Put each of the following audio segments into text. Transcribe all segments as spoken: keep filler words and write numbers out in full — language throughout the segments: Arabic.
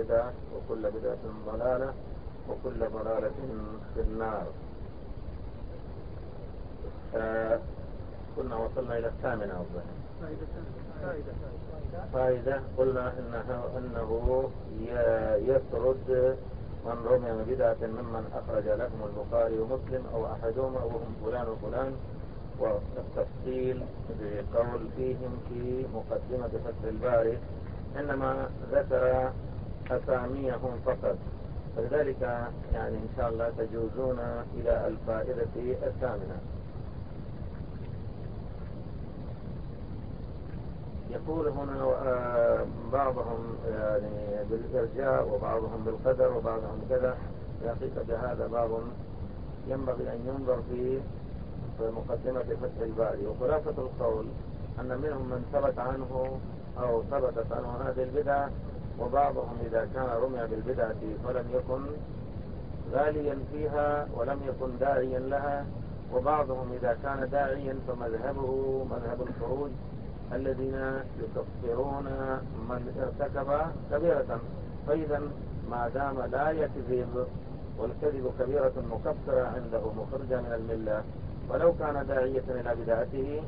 بدعة وكل بدعة ضلالة وكل ضلالة في النار. آه كنا وصلنا إلى الثامنة أولا. فائدة فائدة قلنا إنه, إنه يسرد من رمي بدعة ممن أخرج لهم البخاري ومسلم أو أحدهما وهم فلان وفلان، والتفصيل بقول فيهم في مقدمة فتح الباري، إنما ذكر أساميهم فقط، فلذلك يعني إن شاء الله تجوزون إلى الفائدة الثامنة. يقول هنا بعضهم يعني بالإرجاء وبعضهم بالقدر وبعضهم كذا. في حقيقة هذا باب ينبغي أن ينظر فيه في مقدمة فتح الباري. وخلاصة القول أن منهم من ثبت عنه أو ثبتت عنه هذه البدعة، وبعضهم إذا كان رمي بالبدعة فلم يكن غاليا فيها ولم يكن داعيا لها، وبعضهم إذا كان داعيا فمذهبه مذهب الخروج الذين يكفرون من ارتكب كبيرة. فإذا ما دام لا يكذب، والكذب كبيرة مكفرة عنده مخرجة من الملة، ولو كان داعية إلى بدعته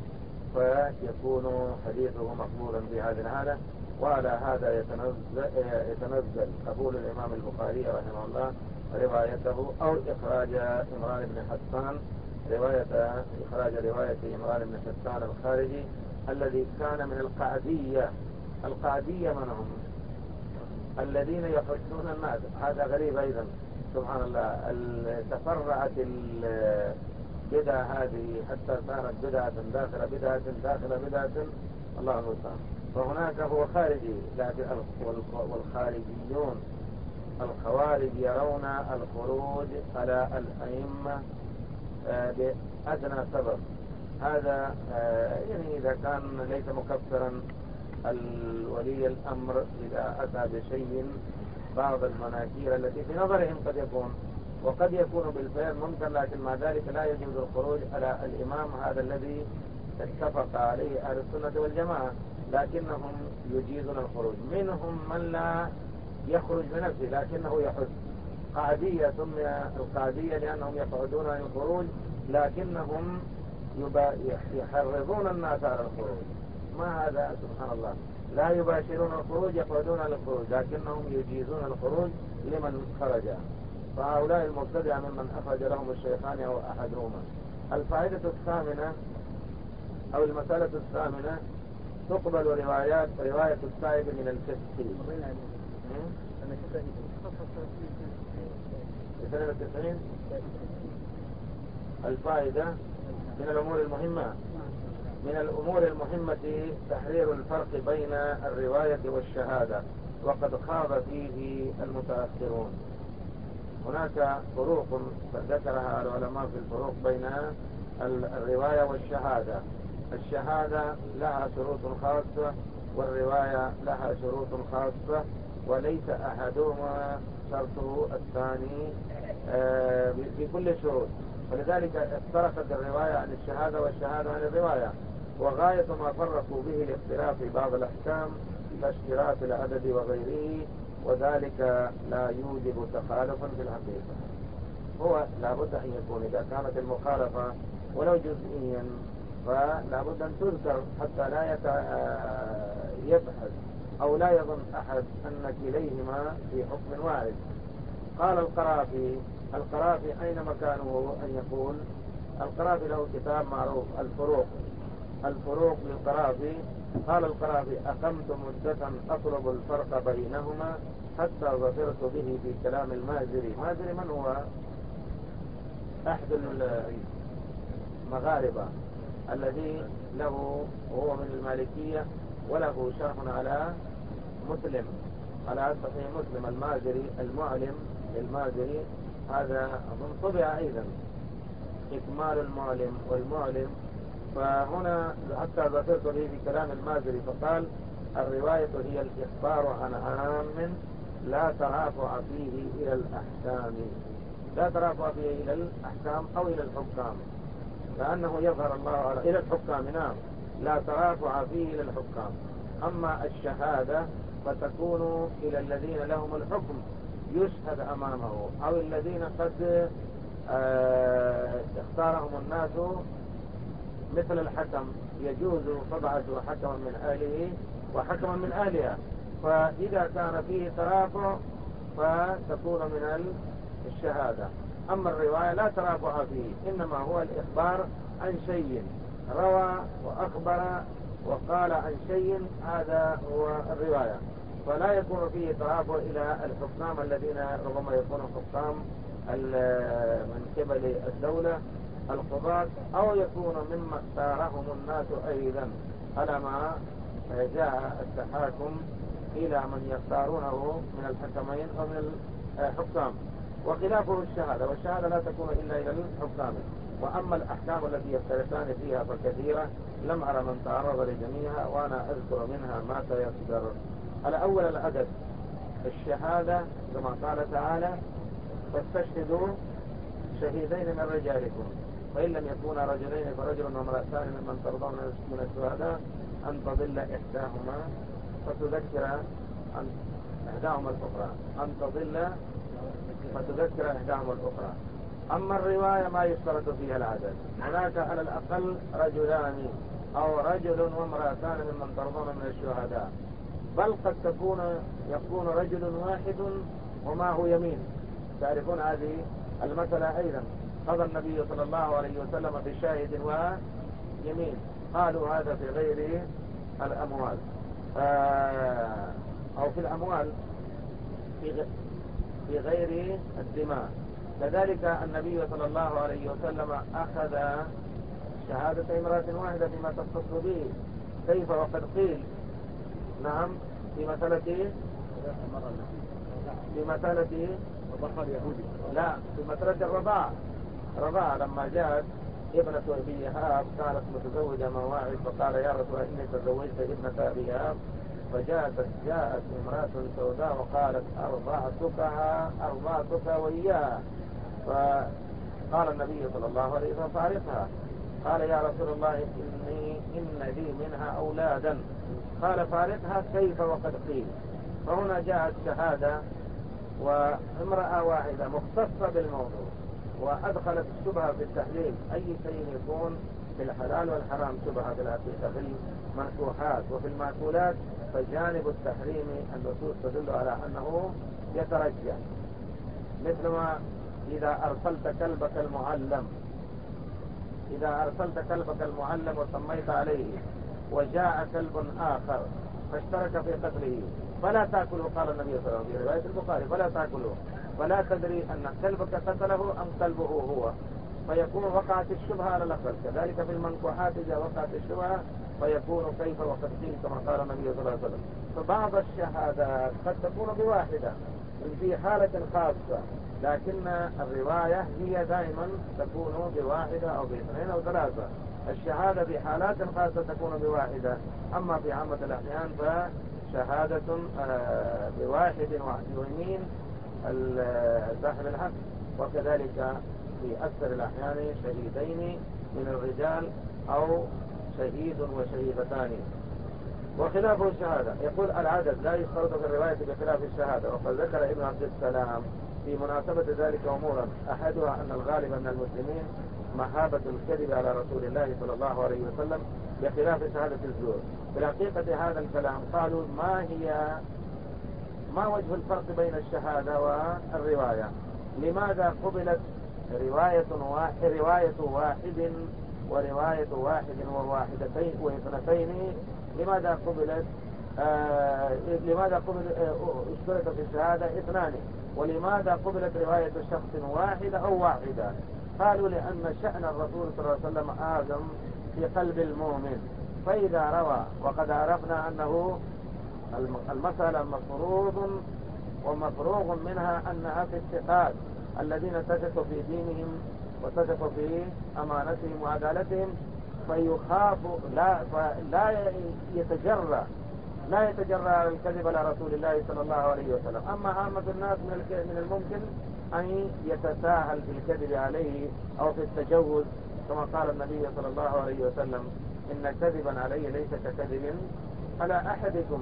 فيكون حديثه مقبولا في هذه الحالة. وعلى هذا يتنزل, يتنزل قبول الإمام البخاري رحمه الله روايته أو إخراج عمران بن حسان رواية إخراج رواية عمران بن حسان الخارجي الذي كان من القعدية. القعدية من هم؟ الذين يحثون الناس. هذا غريب أيضا، سبحان الله. تفرعت البدعة هذه حتى صارت بدعة داخل بدعة داخل بدعة، الله المستعان. فهناك هو خارجي، لكن والخارجيون الخوارج يرون الخروج على الأئمة بأدنى سبب. هذا يعني إذا كان ليس مكفرا الولي الأمر إذا أتى بشيء بعض المناكير التي في نظرهم قد يكون وقد يكون بالفعل ممكن، لكن مع ذلك لا يجوز الخروج على الإمام هذا الذي اتفق عليه أهل السنة والجماعة، لكنهم يجيزون الخروج. منهم من لا يخرج بنفسه لكنه يحث. قعدية سمي القعدية لأنهم يقعدون عن الخروج، لكنهم يحرضون الناس على الخروج. ما هذا سبحان الله، لا يباشرون الخروج، يقعدون على الخروج، لكنهم يجيزون الخروج لمن خرج. فهؤلاء المبتدع ممن أخرج لهم الشيخان أو أحدهما. الفائدة الثامنة أو المسألة الثامنة، تقبل روايات رواية التائب من الفسق. اثنين وتسعين. الفائدة من الأمور المهمة من الأمور المهمة تحرير الفرق بين الرواية والشهادة، وقد خاض فيه المتأخرون. هناك فروق ذكرها العلماء في الفروق بين الرواية والشهادة. الشهادة لها شروط خاصة والرواية لها شروط خاصة، وليس أحدهما شرطه الثاني في كل شروط، ولذلك افترقت الرواية عن الشهادة والشهادة عن الرواية. وغاية ما فرقوا به الاختلاف في بعض الأحكام كاشتراط العدد وغيره، وذلك لا يوجب تخالفا في الحقيقة. هو لابد أن يكون إذا كانت المخالفة ولو جزئيا فلابد أن تذكر حتى لا يبحث أو لا يظن أحد أن كليهما في حكم واحد. قال القرافي القرافي أين مكانه أن يقول؟ القرافي له كتاب معروف الفروق الفروق للقرافي. قال القرافي: أقمت مدة أطلب الفرق بينهما حتى ظفرت به في كلام المازري. مازري من هو؟ أحد المغاربة الذي له وهو من المالكية وله شرح على مسلم على صحيح مسلم. المازري المعلم للمازري هذا أظن طبع أيضا إكمال المعلم والمعلم. فهنا حتى ذكرت به في كلام المازري فقال: الرواية هي الإخبار عن عام لا ترافع فيه إلى الأحكام لا ترافع فيه إلى الأحكام أو إلى الحكام، لأنه يظهر الله على إلى الحكام. نعم، لا ترافع فيه إلى الحكام. أما الشهادة فتكون إلى الذين لهم الحكم يشهد أمامه، أو الذين قد اه اختارهم الناس مثل الحكم، يجوز فبعثوا حكما من أهله وحكما من أهلها. فإذا كان فيه ترافع فتكون من الشهادة. أما الرواية لا ترافع فيه، إنما هو الإخبار عن شيء، روى وأخبر وقال عن شيء، هذا هو الرواية. فلا يكون فيه ترافع إلى الحكام الذين ربما يكونوا حكام من قبل الدولة القضاة، أو يكون مما اختارهم الناس أيضا، على ما جاء التحاكم إلى من يختارونه من الحكمين أو من الحكام. وخلافه الشهادة، والشهادة لا تكون إلا إلى الحكام. وأما الأحكام التي يختلفان فيها فكثيرة، لم أرى من تعرض لجميعها، وأنا أذكر منها ما سيصدر. الأول العدد، الشهادة كما قال تعالى: فاستشهدوا شهيدين من رجالكم، فإن لم يكونا رجلين فرجل وامرأتان ممن ترضون من الشهداء أن تضل إحداهما فتذكر أن إحداهما الأخرى أن تضل فتذكر إحداهما الأخرى. أما الرواية ما يشترط فيها العدد، هناك على الأقل رجلان أو رجل وامرأتان ممن ترضون من الشهداء، بل قد تكون يكون رجل واحد وما هو يمين. تعرفون هذه المسألة أيضا، قضى النبي صلى الله عليه وسلم بشاهد ويمين، قالوا هذا في غير الأموال أو في الأموال في غير الدماء. كذلك النبي صلى الله عليه وسلم أخذ شهادة امرأة واحدة فيما تختص به، كيف وقد قيل نعم في مسألة في مسألة لا في مسألة الرضاعة. رضاعة لما جاءت ابنة أبي هاب كانت متزوجة مواعيد، فقال: يا رسول الله إني تزوجت ابنة أبي هاب. فجاءت جاءت امرأة سوداء وقالت: أرضعتكها أرضعتك وإياها. فقال النبي صلى الله عليه وسلم: فارقها. قال: يا رسول الله إني إن لي منها أولادا. قال: فارقها كيف وقد قيل. فهنا جاءت شهادة وامرأة واحدة مختصة بالموضوع، وأدخلت الشبهة في التحليل. أي شيء يكون في الحلال والحرام شبهة في الحقيقة، في المنكوحات وفي المأكولات، فجانب التحريم النصوص تدل على أنه يترجح. مثل ما إذا أرسلت كلبك المعلم إذا أرسلت كلبك المعلم وسميت عليه وجاء كلب آخر فاشترك في قتله فلا تأكله، قال النبي صلى الله عليه وسلم في رواية البخاري: فلا تأكله، فلا تدري أن كلبك قتله أم كلبه هو، فيكون وقعت الشبهة على الأقل. كذلك في المنكوحات إذا وقعت الشبهة فيكون كيف وقد قيل، كما قال النبي صلى الله عليه وسلم. فبعض الشهادات قد تكون بواحدة في حالة خاصة، لكن الرواية هي دائما تكون بواحدة أو باثنين أو ثلاثة. الشهادة في حالات خاصة تكون بواحدة، أما في عامة الأحيان فشهادة بواحد ويمين صاحب الحق. وكذلك في أكثر الأحيان شهيدين من الرجال أو شهيد وشهيدتان. وخلاف الشهادة، يقول العدد لا يشترط في الرواية بخلاف الشهادة. وقد ذكر ابن عبد السلام في مناسبة ذلك أمورا، أحدها أن الغالب من المسلمين مهابة الكذب على رسول الله صلى الله عليه وسلم بخلاف شهادة الزور. في حقيقة هذا الكلام قالوا: ما هي ما وجه الفرق بين الشهادة والرواية؟ لماذا قبلت رواية واحد رواية واحد ورواية واحد وواحدتين واثنتين؟ لماذا قبلت آه لماذا قبل آه اشترط في الشهادة اثنان؟ ولماذا قبلت رواية شخص واحد أو واحدة؟ قالوا: لأن شأن الرسول صلى الله عليه وسلم آدم في قلب المؤمن، فإذا روى، وقد عرفنا أنه المسألة مفروض ومفروغ منها أنها في الثقات الذين تثق في دينهم وتثق في أمانتهم وعدالتهم، فيخاف لا فلا يتجرأ لا يتجرأ على الكذب على رسول الله صلى الله عليه وسلم. أما عامة الناس من الممكن أن يتساهل في الكذب عليه أو في التجوز، كما قال النبي صلى الله عليه وسلم: إن كذبا علي ليس ككذب على أحدكم.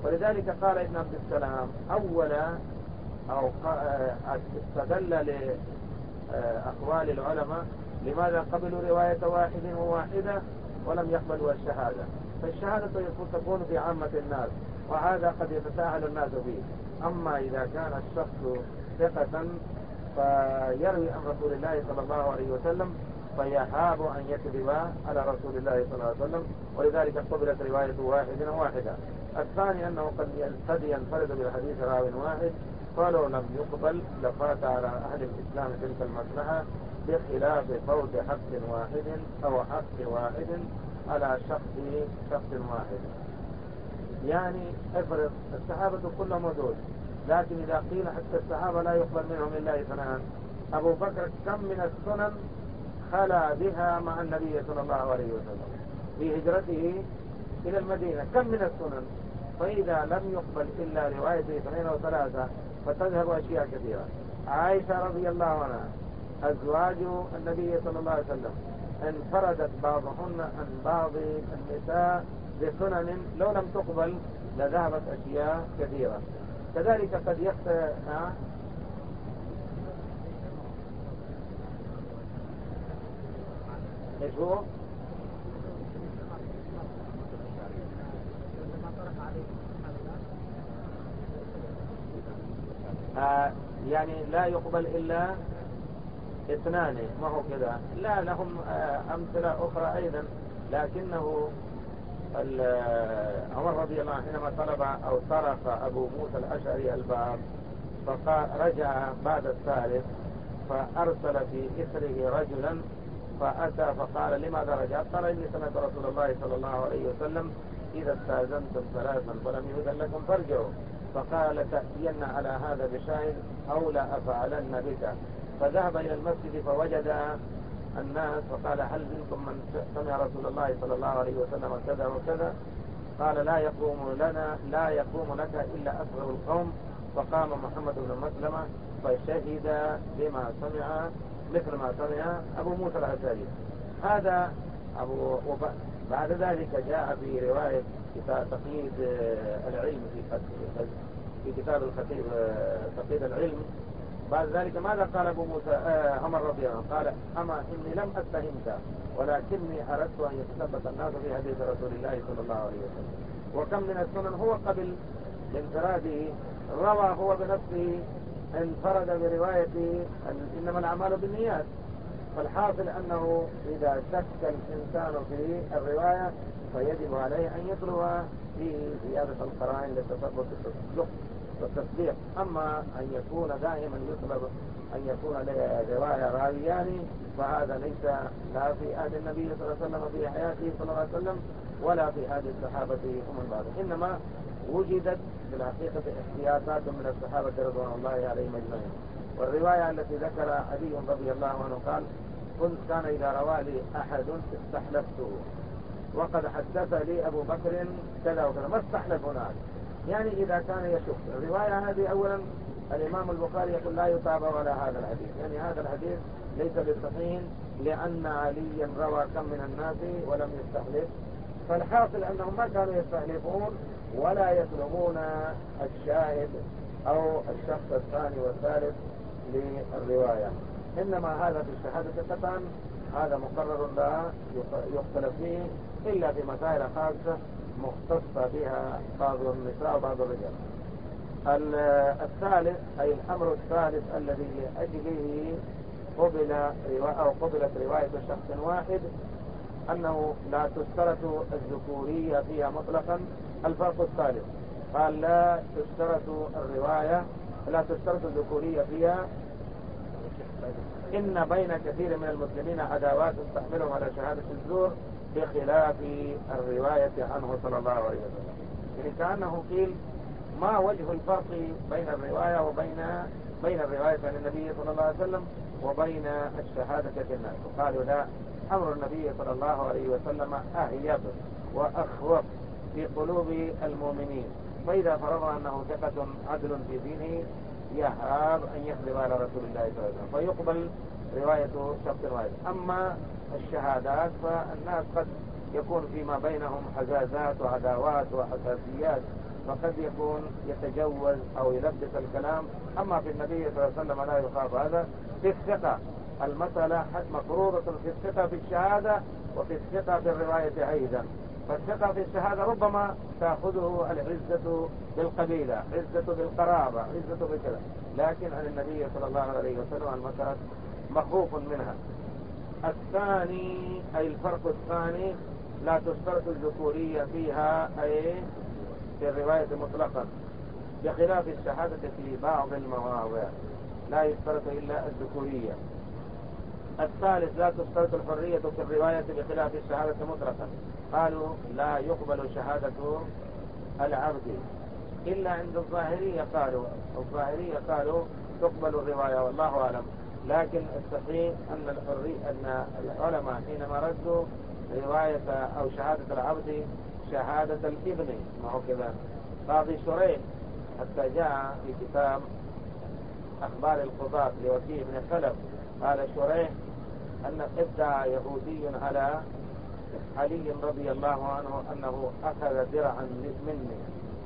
ولذلك قال ابن عبد السلام أولا أو استدل لأقوال العلماء لماذا قبلوا رواية واحد وواحدة ولم يقبلوا الشهادة. فالشهادة تكون في عامة الناس، وهذا قد يتساهل الناس فيه. أما إذا كان الشخص ثقة فيروي عن رسول الله صلى الله عليه وسلم فيهاب أن يكذب على رسول الله صلى الله عليه وسلم، ولذلك قبلت رواية واحد واحدة. الثاني أنه قد ينفرد بالحديث راو واحد، فلو لم يقبل لفات على أهل الإسلام تلك المصلحة، بخلاف فوت حق واحد أو حق واحد على شخص شخص واحد. يعني افرض الصحابة كلهم موجود، لكن إذا قيل حتى الصحابة لا يقبل منهم إلا اثنان، أبو بكر كم من السنن خلا بها مع النبي صلى الله عليه وسلم في هجرته إلى المدينة، كم من السنن؟ فإذا لم يقبل إلا رواية اثنين أو ثلاثة فتذهب أشياء كثيرة. عائشة رضي الله عنها أزواج النبي صلى الله عليه وسلم انفردت بعضهن عن بعض النساء بسنن لو لم تقبل لذهبت أشياء كثيرة. كذلك قد يخطئ ايش هو؟ آه يعني لا يقبل إلا اثنان، ما هو كذا، لا لهم آه أمثلة أخرى أيضا. لكنه عمر رضي الله عنه حينما طلب أو طرق أبو موسى الأشعري الباب فرجع بعد الثالث فأرسل في إثره رجلا فأتى فقال لماذا رجعت؟ قال إني سمعت رسول الله صلى الله عليه وسلم إذا استاذنتم ثلاثا فلم يؤذن لكم فارجعوا. فقال لتأتين على هذا بشاهد أو لا أفعلن بك. فذهب إلى المسجد فوجد الناس فقال هل منكم من سمع رسول الله صلى الله عليه وسلم كذا وكذا؟ قال لا يقوم لنا لا يقوم لك إلا أصغر القوم. فقام محمد بن مسلمة فشهد بما سمع مثل ما سمع أبو موسى الأشعري. هذا أبو بعد ذلك جاء في رواية تقييد العلم في في كتاب الخطيب تقييد العلم. بعد ذلك ماذا قال أبو موسى عمر رضي الله عنه؟ قال أما إني لم أتهمك ولكني أردت أن يتثبت الناس في حديث رسول الله صلى الله عليه وسلم. وكم من السنن هو قبل انفراده روى هو بنفسه انفرد برواية إنما الأعمال بالنيات. فالحاصل أنه إذا شك الإنسان في الرواية فيجب عليه أن يطلب في زيادة القرائن للتثبت والتصديق. أما أن يكون دائما يطلب أن يكون رواية راويان فهذا ليس لا في عهد النبي صلى الله عليه وسلم في حياته صلى الله عليه وسلم ولا في عهد الصحابة هم بعد. إنما وجدت في الحقيقة احتياطات من الصحابة رضوان الله عليهم أجمعين. والرواية التي ذكر علي رضي الله عنه قال كنت كان إذا روى لي أحد استحلفته وقد حدث لي أبو بكر كذا وكذا، ما استحلف هناك. يعني إذا كان يشك الرواية هذه أولا الإمام البخاري يقول لا يتابع على هذا الحديث، يعني هذا الحديث ليس بصحيح لأن عليا روى كم من الناس ولم يستحلف. فالحاصل أنهم ما كانوا يستحلفون ولا يطلبون الشاهد أو الشخص الثاني والثالث للرواية. إنما هذا في الشهادة قطعا هذا مقرر لا يختلف فيه إلا في مسائل خاصة مختصة بها بعض النساء وبعض الرجال. الثالث أي الأمر الثالث الذي لأجله قبل أو قبلت رواية شخص واحد أنه لا تشترط الذكورية فيها مطلقا. الفرق الثالث قال لا تشترط الرواية لا تشترط الذكورية فيها إن بين كثير من المسلمين عداوات تحملهم على شهادة الزور بخلاف الرواية عنه صلى الله عليه وسلم. يعني كأنه قيل ما وجه الفرق بين الرواية وبين بين الرواية عن النبي صلى الله عليه وسلم وبين الشهادة في الناس؟ وقالوا لا، أمر النبي صلى الله عليه وسلم أهيب وأخوف في قلوب المؤمنين، فإذا فرضنا أنه ثقة عدل في دينه يهاب أن يكذب على رسول الله صلى الله عليه وسلم فيقبل رواية شخص واحد. أما الشهادات فالناس قد يكون فيما بينهم حزازات وعداوات وحساسيات فقد يكون يتجوز أو يلبس الكلام. أما في النبي صلى الله عليه وسلم لا يخاف هذا. في الثقة المسألة مفروضة في الثقة في الشهادة وفي الثقة في الرواية أيضا. فالثقة في الشهادة ربما تأخذه العزة بالقبيلة، عزة بالقرابة، عزة بكذا، لكن عن النبي صلى الله عليه وسلم المسألة مخوف منها. الثاني أي الفرق الثاني لا تشترط الذكورية فيها أي في الرواية مطلقا، بخلاف الشهادة في بعض المواضع لا يشترط إلا الذكورية. الثالث لا تشترط الحرية في الرواية بخلاف الشهادة مطلقا. قالوا لا يقبل شهادة العبد إلا عند الظاهرية، قالوا الظاهرية قالوا تقبل الرواية والله أعلم. لكن الصحيح أن الحرية أن العلماء حينما ردوا رواية أو شهادة العبد شهادة الابن، ما هو كذا. قاضي شريح حتى جاء في كتاب أخبار القضاة لوكيع بن خلف قال شريح أن ادعى يهودي على علي رضي الله عنه أنه أخذ درعا مني،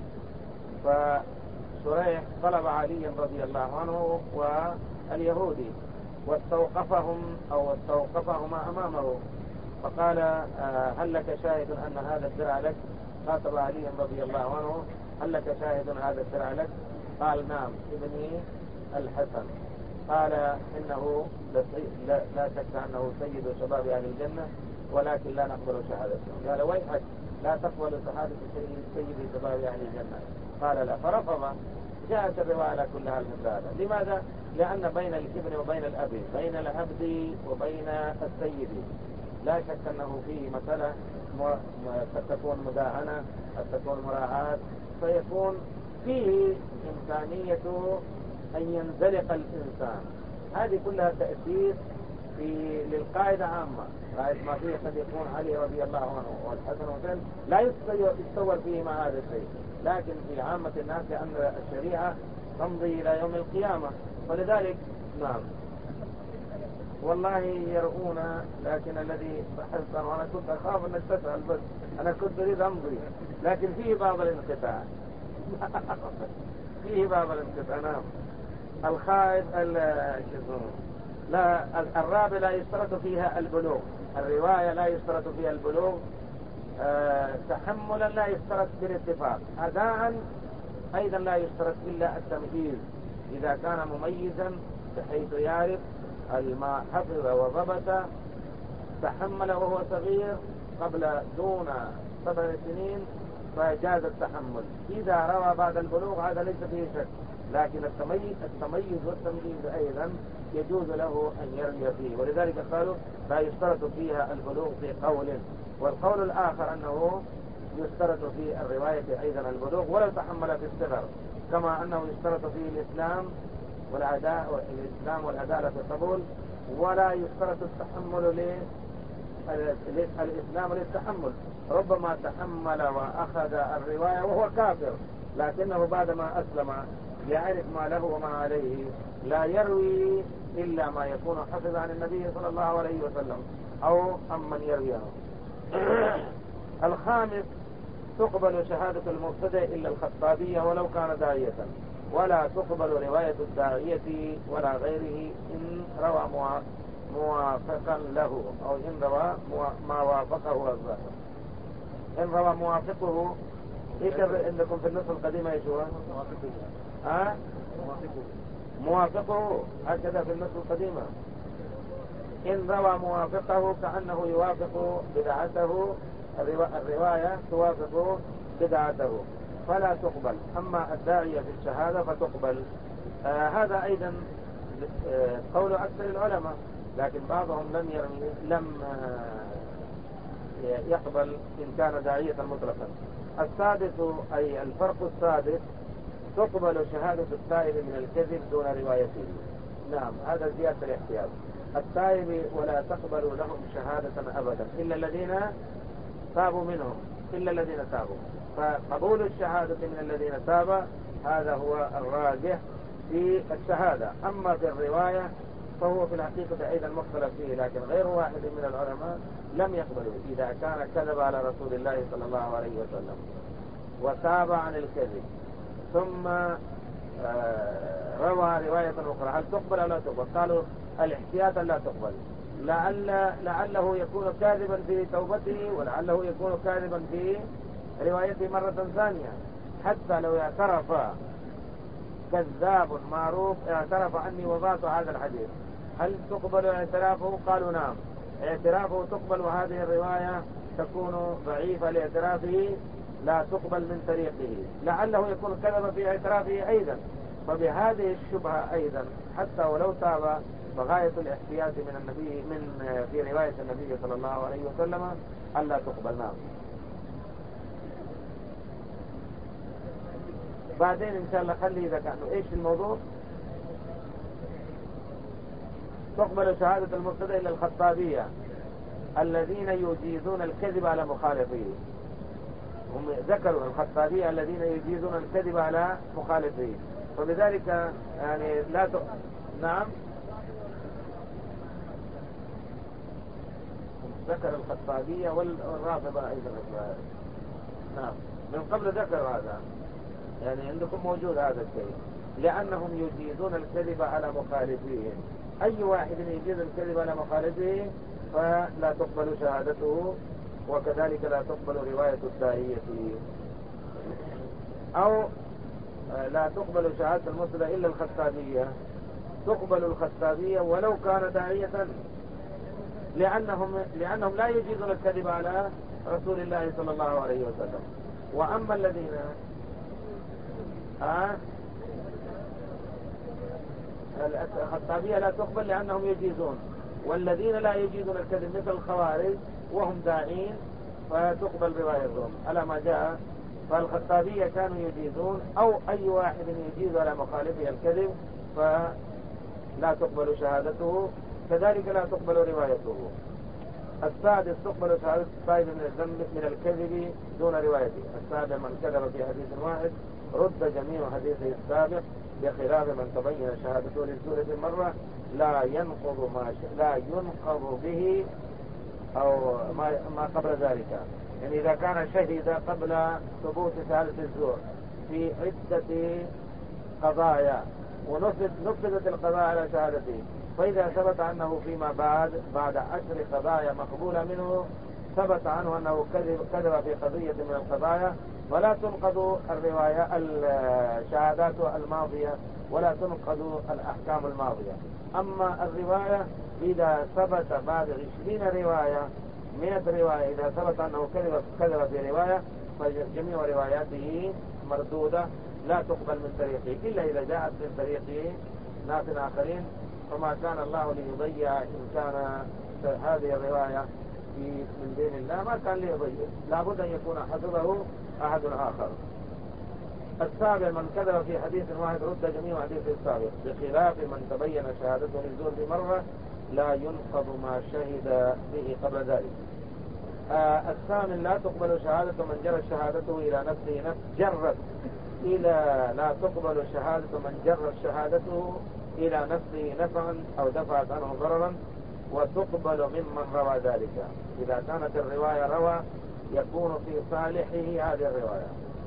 فشريح طلب علي رضي الله عنه واليهودي واستوقفهم أو استوقفهما أمامه، فقال هل لك شاهد أن هذا الدرع لك؟ خاطب علي رضي الله عنه هل لك شاهد هذا الدرع لك؟ قال نعم ابني الحسن. قال إنه لا, لا شك أنه سيد شباب أهل الجنة ولكن لا نقبل شهادته. قال ويحك لا تقبل شهادة سيد شباب أهل الجنة؟ قال لا، فرفض. جاءت الرواية كلها من هذا. لماذا؟ لأن بين الابن وبين الأب، بين العبد وبين السيد لا شك أنه فيه مسألة قد تكون مداهنة، قد تكون مراعاة، فيكون فيه إمكانية أن ينزلق الإنسان. هذه كلها تأثير في للقاعدة عامة. قاعدة ما فيه قد يكون علي رضي الله عنه والحسن والحسين لا يتصور فيه مع هذا الشيء، لكن في عامة الناس لأن الشريعة تمضي إلى يوم القيامة، ولذلك نعم والله يرؤون. لكن الذي بحثت وأنا كنت أخاف أنك تسأل، بس أنا كنت أريد أمضي، لكن فيه بعض الانقطاع فيه بعض الانقطاع. نعم. الخائف لا الرابع لا يشترط فيها البلوغ. الرواية لا يشترط فيها البلوغ. أه تحملا لا يشترط بالاتفاق. أداء أيضا لا يشترط إلا التمييز، إذا كان مميزا بحيث يعرف ما حفظ وضبط تحمل وهو صغير قبل دون سبع سنين فجاز التحمل. إذا روى بعد البلوغ هذا ليس فيه شك، لكن التمييز, التمييز والتمييز أيضا يجوز له أن يروي فيه. ولذلك قالوا لا يشترط فيها البلوغ في قول. والقول الآخر أنه يشترط في الرواية أيضا البلوغ ولو تحمل في الصغر، كما أنه يشترط فيه الإسلام والعداء الإسلام والعدالة في القبول، ولا يشترط التحمل للإسلام للتحمل. ربما تحمل وأخذ الرواية وهو كافر، لكنه بعدما أسلم يعرف ما له وما عليه، لا يروي إلا ما يكون حفظ عن النبي صلى الله عليه وسلم أو أمن يرويه. الخامس تقبل شهادة المبتدئ إلا الخطابية ولو كان داعية، ولا تقبل رواية الداعية ولا غيره إن روى موافقا له أو إن روى ما وافقه الظاهر. إن روى موافقه إيش عندكم في النص القديمة إيش هو؟ ها؟ موافقه هكذا في النص القديمة. إن روى موافقه كأنه يوافق بدعته، الرواية توافق بدعته فلا تقبل. أما الداعية في الشهادة فتقبل. آه هذا أيضا آه قول أكثر العلماء، لكن بعضهم لم يرمي لم آه يقبل إن كان داعية مطلقا. السادس أي الفرق السادس تقبل شهادة التائب من الكذب دون روايته. نعم هذا زيادة الاحتياط. التائب ولا تقبل لهم شهادة أبدا إلا الذين تابوا منهم، إلا الذين تابوا. فقبول الشهادة من الذين تابوا هذا هو الراجح في الشهادة. أما في الرواية فهو في الحقيقة أيضا مختلف فيه، لكن غير واحد من العلماء لم يقبلوا إذا كان كذب على رسول الله صلى الله عليه وسلم. وتاب عن الكذب ثم روى رواية أخرى هل تقبل أو لا تقبل؟ قالوا الاحتياط لا تقبل، لعل لعله يكون كاذبا في توبته ولعله يكون كاذبا في روايته مرة ثانية. حتى لو اعترف كذاب معروف اعترف عني وضعت هذا الحديث، هل تقبل اعترافه؟ قالوا نعم اعترافه تقبل، وهذه الرواية تكون ضعيفة لاعترافه لا تقبل من طريقه، لعله يكون كذب في اعترافه أيضا. فبهذه الشبهة أيضا حتى ولو تاب فغاية الاحتياط من النبي من في رواية النبي صلى الله عليه وسلم ألا تقبل. نعم. بعدين إن شاء الله خلي إذا كان إيش الموضوع. تقبل شهادة المرتدى إلى الخطابية الذين يجيزون الكذب على مخالفيه. هم ذكروا الخطابية الذين يجيزون الكذب على مخالفيه، فبذلك يعني لا ت... نعم ذكر الخطابية والرافضة أيضا. نعم من قبل ذكر هذا، يعني عندكم موجود هذا الشيء، لأنهم يجيزون الكذب على مخالفيه. أي واحد يجيز الكذب على مخالفه فلا تقبل شهادته، وكذلك لا تقبل رواية الداعية، أو لا تقبل شهادة المرتدى إلا الخطابية. تقبل الخطابية ولو كان داعية، لأنهم لأنهم لا يجيزون الكذب على رسول الله صلى الله عليه وسلم. وأما الذين آه الخطابية لا تقبل لأنهم يجيزون، والذين لا يجيزون الكذب مثل الخوارج وهم داعين فتقبل روايتهم على ما جاء. فالخطابية كانوا يجيزون، أو أي واحد يجيز على مخالفه الكذب فلا تقبل شهادته، كذلك لا تقبل روايته. السادس تقبل شهادة التائب من الذنب من الكذب دون روايته. السابع من كذب في حديث واحد رد جميع حديثه السابق، بخلاف من تبين شهادته للزورة مرة لا ينقض ما ش... لا ينقض به أو ما, ما قبل ذلك. يعني إذا كان شهد قبل ثبوت شهادة الزور في عدة قضايا ونفذت القضايا على شهادته، فإذا ثبت أنه فيما بعد بعد عشر قضايا مقبولة منه ثبت عنه أنه كذب, كذب في قضية من القضايا، ولا تنقض الرواية الشهادات الماضية ولا تنقض الأحكام الماضية. أما الرواية إذا ثبت بعد عشرين رواية مئة رواية إذا ثبت أنه كذب, كذب في رواية فجميع رواياته مردودة لا تقبل من طريقه، إلا إذا جاءت من طريق ناس آخرين، فما كان الله ليضيع إن كان هذه الرواية في من دين الله ما كان ليضيع، لابد أن يكون حفظه أحد آخر. السابع من كذب في حديث واحد رد جميع حديث السابق، بخلاف من تبين شهادته للزور بمرة لا ينقض ما شهد به قبل ذلك. آه الثامن لا تقبل شهادة من جرت شهادته إلى نفسه نفس جرت إلى لا تقبل شهادة من جرت شهادته إلى نفسه نفعا أو دفعت عنه ضررا، وتقبل ممن روى ذلك. إذا كانت الرواية روى يكون في صالحه هذه الرواية.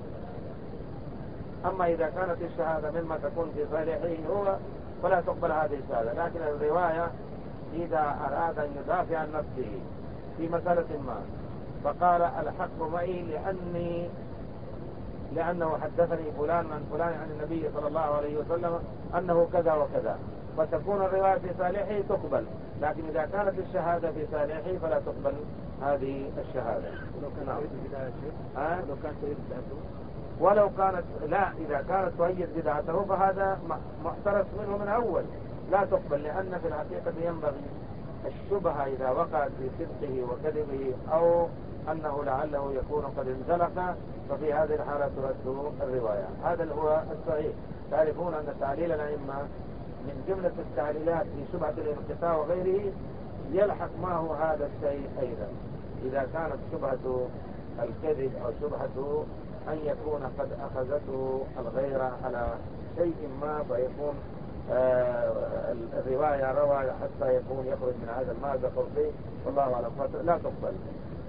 أما إذا كانت الشهادة مما تكون في صالحه هو فلا تقبل هذه الشهادة. لكن الرواية إذا أراد أن يدافع عن نفسه في مسألة ما فقال الحق معي لأني لأنه حدثني فلان عن فلان عن النبي صلى الله عليه وسلم أنه كذا وكذا، فتكون الرواية في صالحه تقبل. لكن إذا كانت الشهادة في صالحه فلا تقبل هذه الشهادة. ولو كان تؤيد بدايته أه؟ ولو كان تؤيد بدايته ولو كانت لا إذا كانت تؤيد بدعته فهذا محترس منه من أول لا تقبل، لأن في الحقيقة ينبغي الشبهة إذا وقعت في صدقه وكذبه أو أنه لعله يكون قد انزلق، ففي هذه الحالة ترد الرواية. هذا هو الصحيح. تعرفون أن تعليل الأئمة من جملة التعليلات في شبهة الانقطاع وغيره يلحق معه هذا الشيء أيضا. إذا كانت شبهة الكذب أو شبهة أن يكون قد أخذته الغيرة على شيء ما فيكون آه الرواية روى حتى يكون يخرج من هذا المازق فيه، والله أعلم لا تقبل.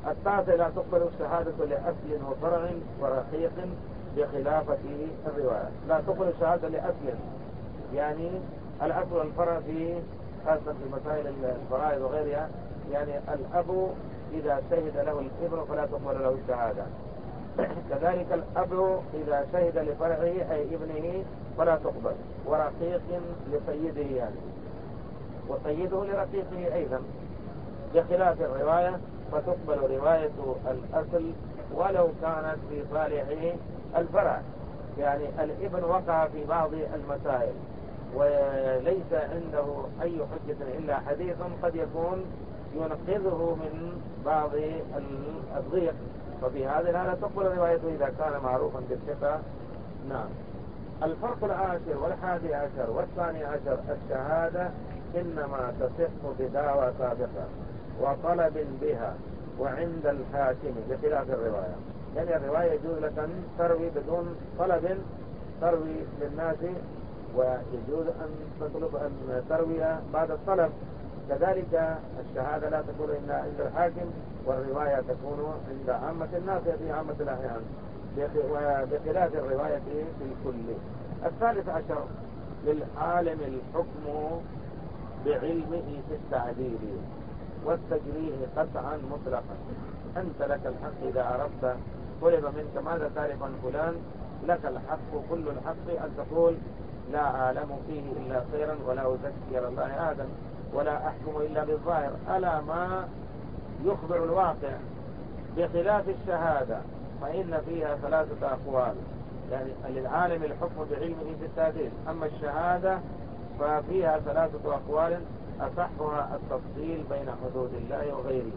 التاسع لا تقبل الشهادة لأصل وفرع ورقيق بخلافة الرواية. لا تقبل الشهادة لأصل، يعني الأصل والفرع في خاصة في مسائل الفرائض وغيرها، يعني الأب إذا شهد له الابن فلا تقبل له الشهادة، كذلك الأب إذا شهد لفرعه أي ابنه فلا تقبل، ورقيق لسيده يعني، وسيده لرقيقه أيضا بخلاف الرواية، فتقبل رواية الأصل ولو كانت في صالح الفرع. يعني الابن وقع في بعض المسائل وليس عنده أي حجة إلا حديث قد يكون ينقذه من بعض الضيق، ففي هذه الحالة تقبل روايته إذا كان معروفا بالثقة. نعم. الفرق العاشر والحادي عشر والثاني عشر: الشهادة إنما تصح بدعوى سابقة وطلب بها وعند الحاكم بخلاف الرواية. يعني الرواية يجوز لك أن تروي بدون طلب، تروي للناس، ويجوز أن تطلب أن تروي بعد الطلب. كذلك الشهادة لا تكون إلا عند الحاكم، والرواية تكون عند عامة الناس في عامة الأحيان، وبخلاف الرواية في الكل. الثالث عشر: للعالم الحكم بعلمه في التعديل والتجريه قطعا مطلقا. أنت لك الحق إذا عرفت طلب منك ماذا تعرف عن فلان، لك الحق كل الحق أن تقول لا أعلم فيه إلا خيرا ولا أزكي على الله أحدا ولا أحكم إلا بالظاهر، ألا ما يخبر الواقع. بخلاف الشهادة فإن فيها ثلاثة أقوال، يعني للعالم الحكم بعلمه في التعديل. أما الشهادة ففيها ثلاثة أقوال أصحها التفصيل بين حدود الله وغيره.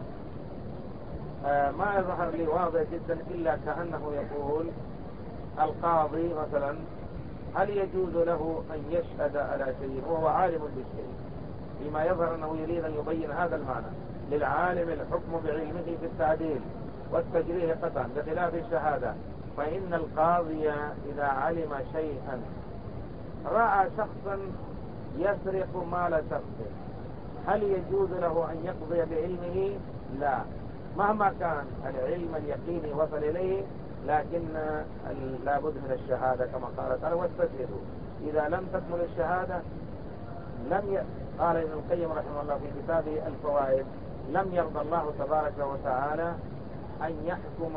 آه ما يظهر لي واضح جدا إلا كأنه يقول القاضي مثلا هل يجوز له أن يشهد على شيء وهو عالم بالشيء؟ فيما يظهر أنه يريد أن يبين هذا المعنى: للعالم الحكم بعلمه في التعديل والتجريه قطعا بخلاف الشهادة. فإن القاضي إذا علم شيئا رأى شخصا يسرق مال شخص، هل يجوز له أن يقضي بعلمه؟ لا، مهما كان العلم اليقيني وصل إليه، لكن لابد من الشهادة كما قال تعالى: واستشهدوا. إذا لم تكمل الشهادة لم ي... قال ابن القيم رحمه الله في كتابه الفوائد: لم يرضى الله تبارك وتعالى أن يحكم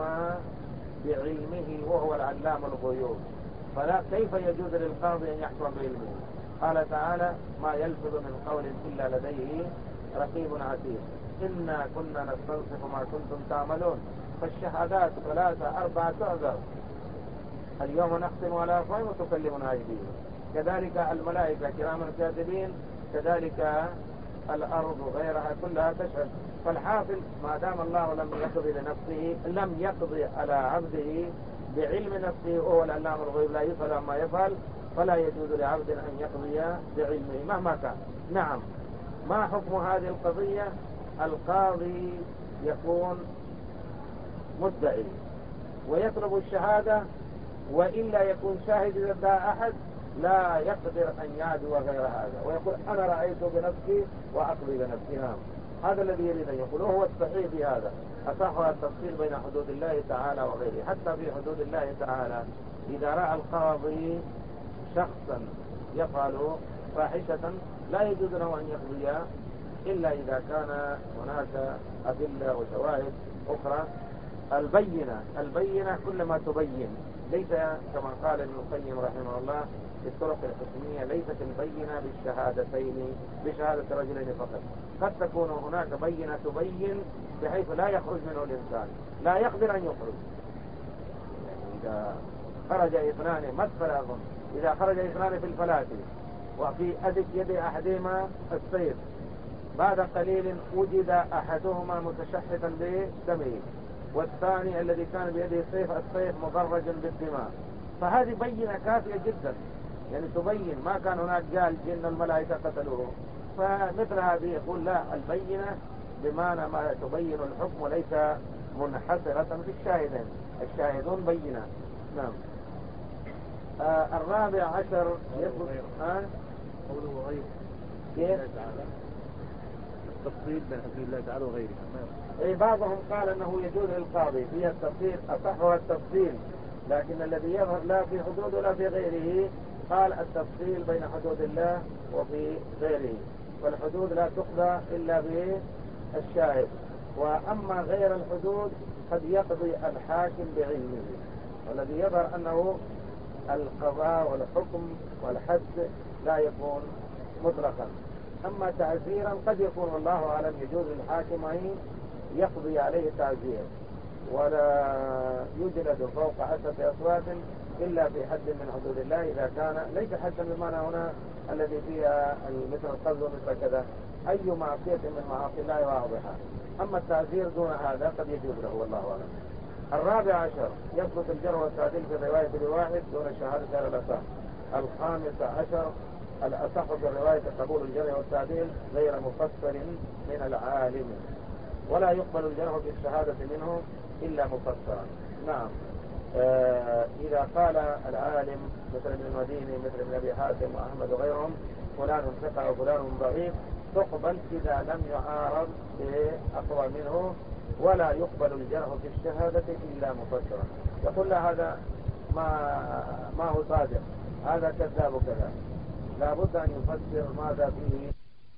بعلمه وهو العلام الغيوب، فلا كيف يجوز للقاضي أن يحكم بعلمه؟ قال تعالى: ما يلفظ من قول إلا لديه رقيب عتيد، إنا كنا نستنصف ما كنتم تعملون. فالشهادات ثلاثة أربعة تعذر: اليوم نختم على أفواههم وتكلمنا أيديهم، كذلك الملائكة كراما كاتبين، كذلك الأرض وغيرها كلها تشهد. فالحاصل ما دام الله لم يقضي لنفسه، لم يقضي على عبده بعلم نفسه وهو العلام الغيب لا يسأل عما يفعل، فلا يجوز لعبد أن يقضي بعلمه مهما كان. نعم. ما حكم هذه القضية؟ القاضي يكون مدعي ويطلب الشهادة، وإلا يكون شاهد إذا ادعى أحد لا يقدر أن يعدو غير هذا ويقول أنا رأيته بنفسي وأقضي بنفسي. نعم، هذا الذي يريد أن يقول، وهو الصحيح في هذا. أصحها التفصيل بين حدود الله تعالى وغيره. حتى في حدود الله تعالى إذا رأى القاضي شخصا يفعل فاحشة لا يجوز له أن يقضي إلا إذا كان هناك أدلة وشواهد أخرى. البينة البينة كلما تبين، ليس كما قال ابن القيم رحمه الله في الطرق الحكمية: ليست البينة بالشهادتين بشهادة رجلين فقط، قد تكون هناك بينة تبين بحيث لا يخرج منه الإنسان، لا يقدر أن يخرج. يعني إذا خرج اثنان مثل أظن إذا خرج اثنان في الفلاة وفي أدك يد أحدهما السيف، بعد قليل وجد أحدهما متشحطا بدمه والثاني الذي كان بيده السيف السيف مضرجا بالدماء، فهذه بينة كافية جدا، يعني تبين ما كان هناك قال جن الملائكة قتلوه. فمثل هذه يقول لا، البينة بمعنى ما تبين الحكم وليس منحصرة في الشاهدين، الشاهدون بينة. نعم. آه الرابع عشر يطلق آه؟ قوله غير كيف؟ التفصيل بين حدود الله تعالى وغيرها. اي بعضهم قال انه يجوز للقاضي فيها التفصيل، اصحها التفصيل، لكن الذي يظهر لا في حدود ولا في غيره قال التفصيل بين حدود الله وفي غيره، والحدود لا تقضى الا بالشاهد، واما غير الحدود قد يقضي الحاكم بعلمه، والذي يظهر انه القضاء والحكم والحد لا يكون مطلقا. اما تعزيرا قد يكون والله اعلم يجوز للحاكم ان يقضي عليه تعزير ولا يجلد فوق عشرة أصوات إلا في حد من حدود الله، إذا كان ليس حدا بمعنى هنا الذي فيها مثل القذف ومثل كذا، أي معصية من معاصي الله واضحة. أما التعزير دون هذا قد يجوز له والله أعلم. الرابع عشر يثبت الجرح والتعديل في الرواية بواحد دون الشهادة على الأصح. الخامس عشر الأصح في الرواية قبول الجرح والتعديل غير مفسر من العالم، ولا يقبل الجرح بالشهادة منه إلا مفسرا. نعم. آه إذا قال العالم مثل ابن المديني مثل ابن أبي حاتم وأحمد وغيرهم فلان ثقة وفلان ضعيف تقبل إذا لم يعارض بأقوى منه، ولا يقبل الجرح في الشهادة إلا مفسرا. يقول لا هذا ما ما هو صادق، هذا كذاب وكذا، لا بد أن يفسر ماذا فيه.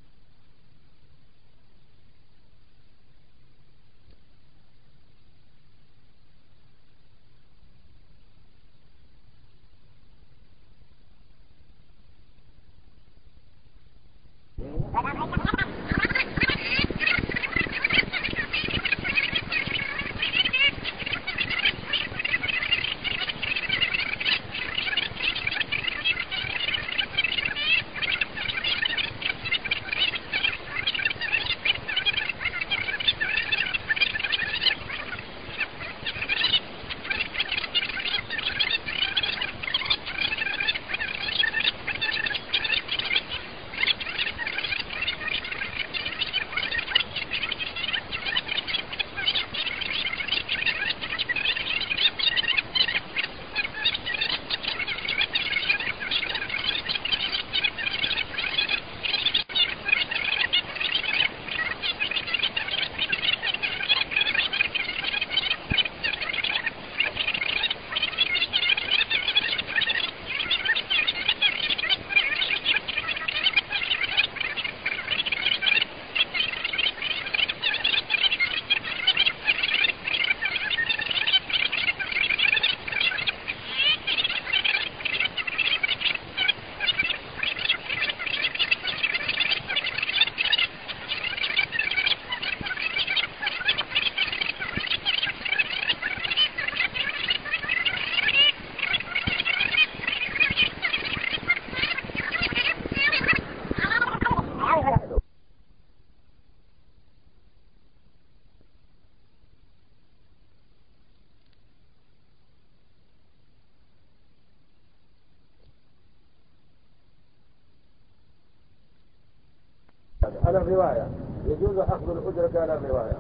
على الرواية يجوز أخذ الأجرة على الرواية،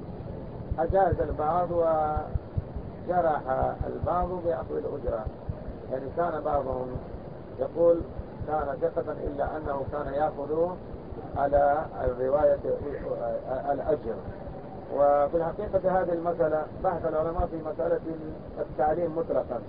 أجاز البعض وجرح البعض بأخذ الأجرة، يعني كان بعضهم يقول كان ثقة إلا أنه كان يأخذ على الرواية الأجر. وفي الحقيقة هذه المسألة بحث العلماء في مسألة التعليم مطلقا،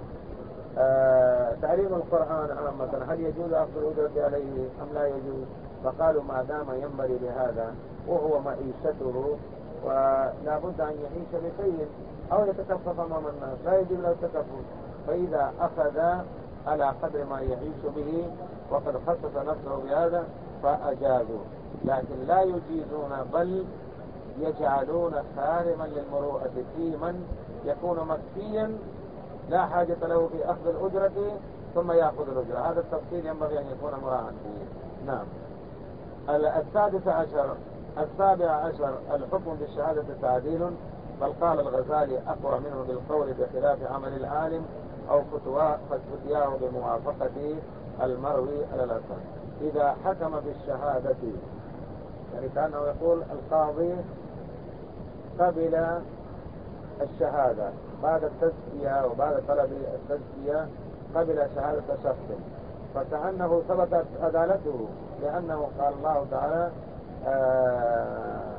آه تعليم القرآن عامة هل يجوز أخذ الأجرة عليه أم لا يجوز؟ فقالوا ما دام ينبغي لهذا وهو معيشته ولا بد أن يعيش بشيء أو يتكفف أمام الناس لا يجوز له التكفف، فإذا أخذ على قدر ما يعيش به وقد خصص نفسه بهذا فأجازوا، لكن لا يجيزون بل يجعلون خارما للمروءة في من يكون مكفيا لا حاجة له في أخذ الأجرة ثم يأخذ الأجرة. هذا التفصيل ينبغي أن يكون مراعا فيه. نعم. السادس عشر السابع عشر الحكم بالشهادة تعديل، بل قال الغزالي أقوى منه بالقول بخلاف عمل العالم أو فتياه بموافقة المروي على الأصل. إذا حكم بالشهادة يعني كأنه يقول القاضي قبل الشهادة بعد التزكية وبعد طلب التزكية قبل شهادة شخص، فكأنه ثبتت عدالته، لأنه قال الله تعالى آه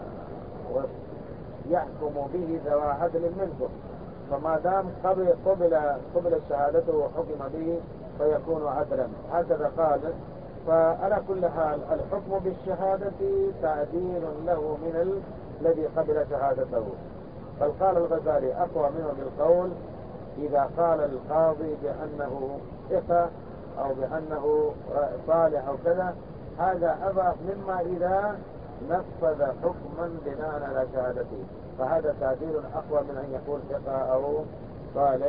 ويحكم به ذوى عدل منكم، فما دام قبل قبل قبل شهادته وحكم به فيكون عدلا، هكذا قال. فعلى كل حال الحكم بالشهادة تعديل له من الذي قبل شهادته. بل قال الغزالي أقوى منه بالقول إذا قال القاضي بأنه ثقة أو بأنه صالح أو كذا، هذا أضعف مما إذا نفذ حكما بناء على شهادته، فهذا تعديل أقوى من أن يقول ثقة أو صالح.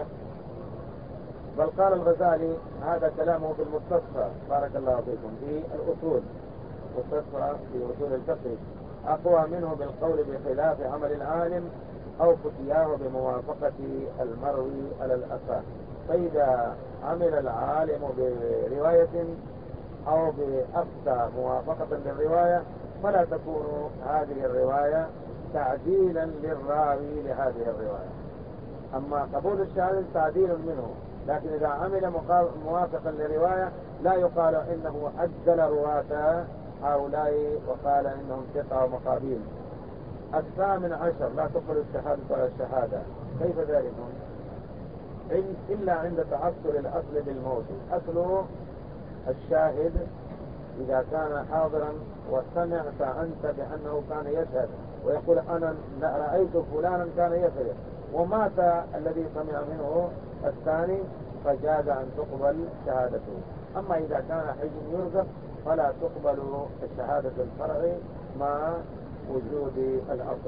بل قال الغزالي هذا كلامه في المستصفى بارك الله فيكم في الأصول، مستصفى في أصول الفقه، أقوى منه بالقول بخلاف عمل العالم أو فتياه بموافقة المروي على الأصح. فإذا عمل العالم برواية أو بأفتى موافقة للرواية فلا تكون هذه الرواية تعديلا للراوي لهذه الرواية. أما قبول الشهادة تعديل منه، لكن إذا عمل موافقا لرواية لا يقال إنه عدل رواة هؤلاء وقال إنهم ثقة ومقابيل. الثامن عشر لا تقبل الشهادة ولا الشهادة. كيف ذلك؟ إلا عند تعثر الأصل بالموت. أصل الشاهد إذا كان حاضرا وسمعت أنت بأنه كان يشهد ويقول أنا رأيت فلانا كان يشهد ومات الذي سمع منه الثاني فجاز أن تقبل شهادته. أما إذا كان حي يرزق فلا تقبل الشهادة الفرعي مع وجود الأصل،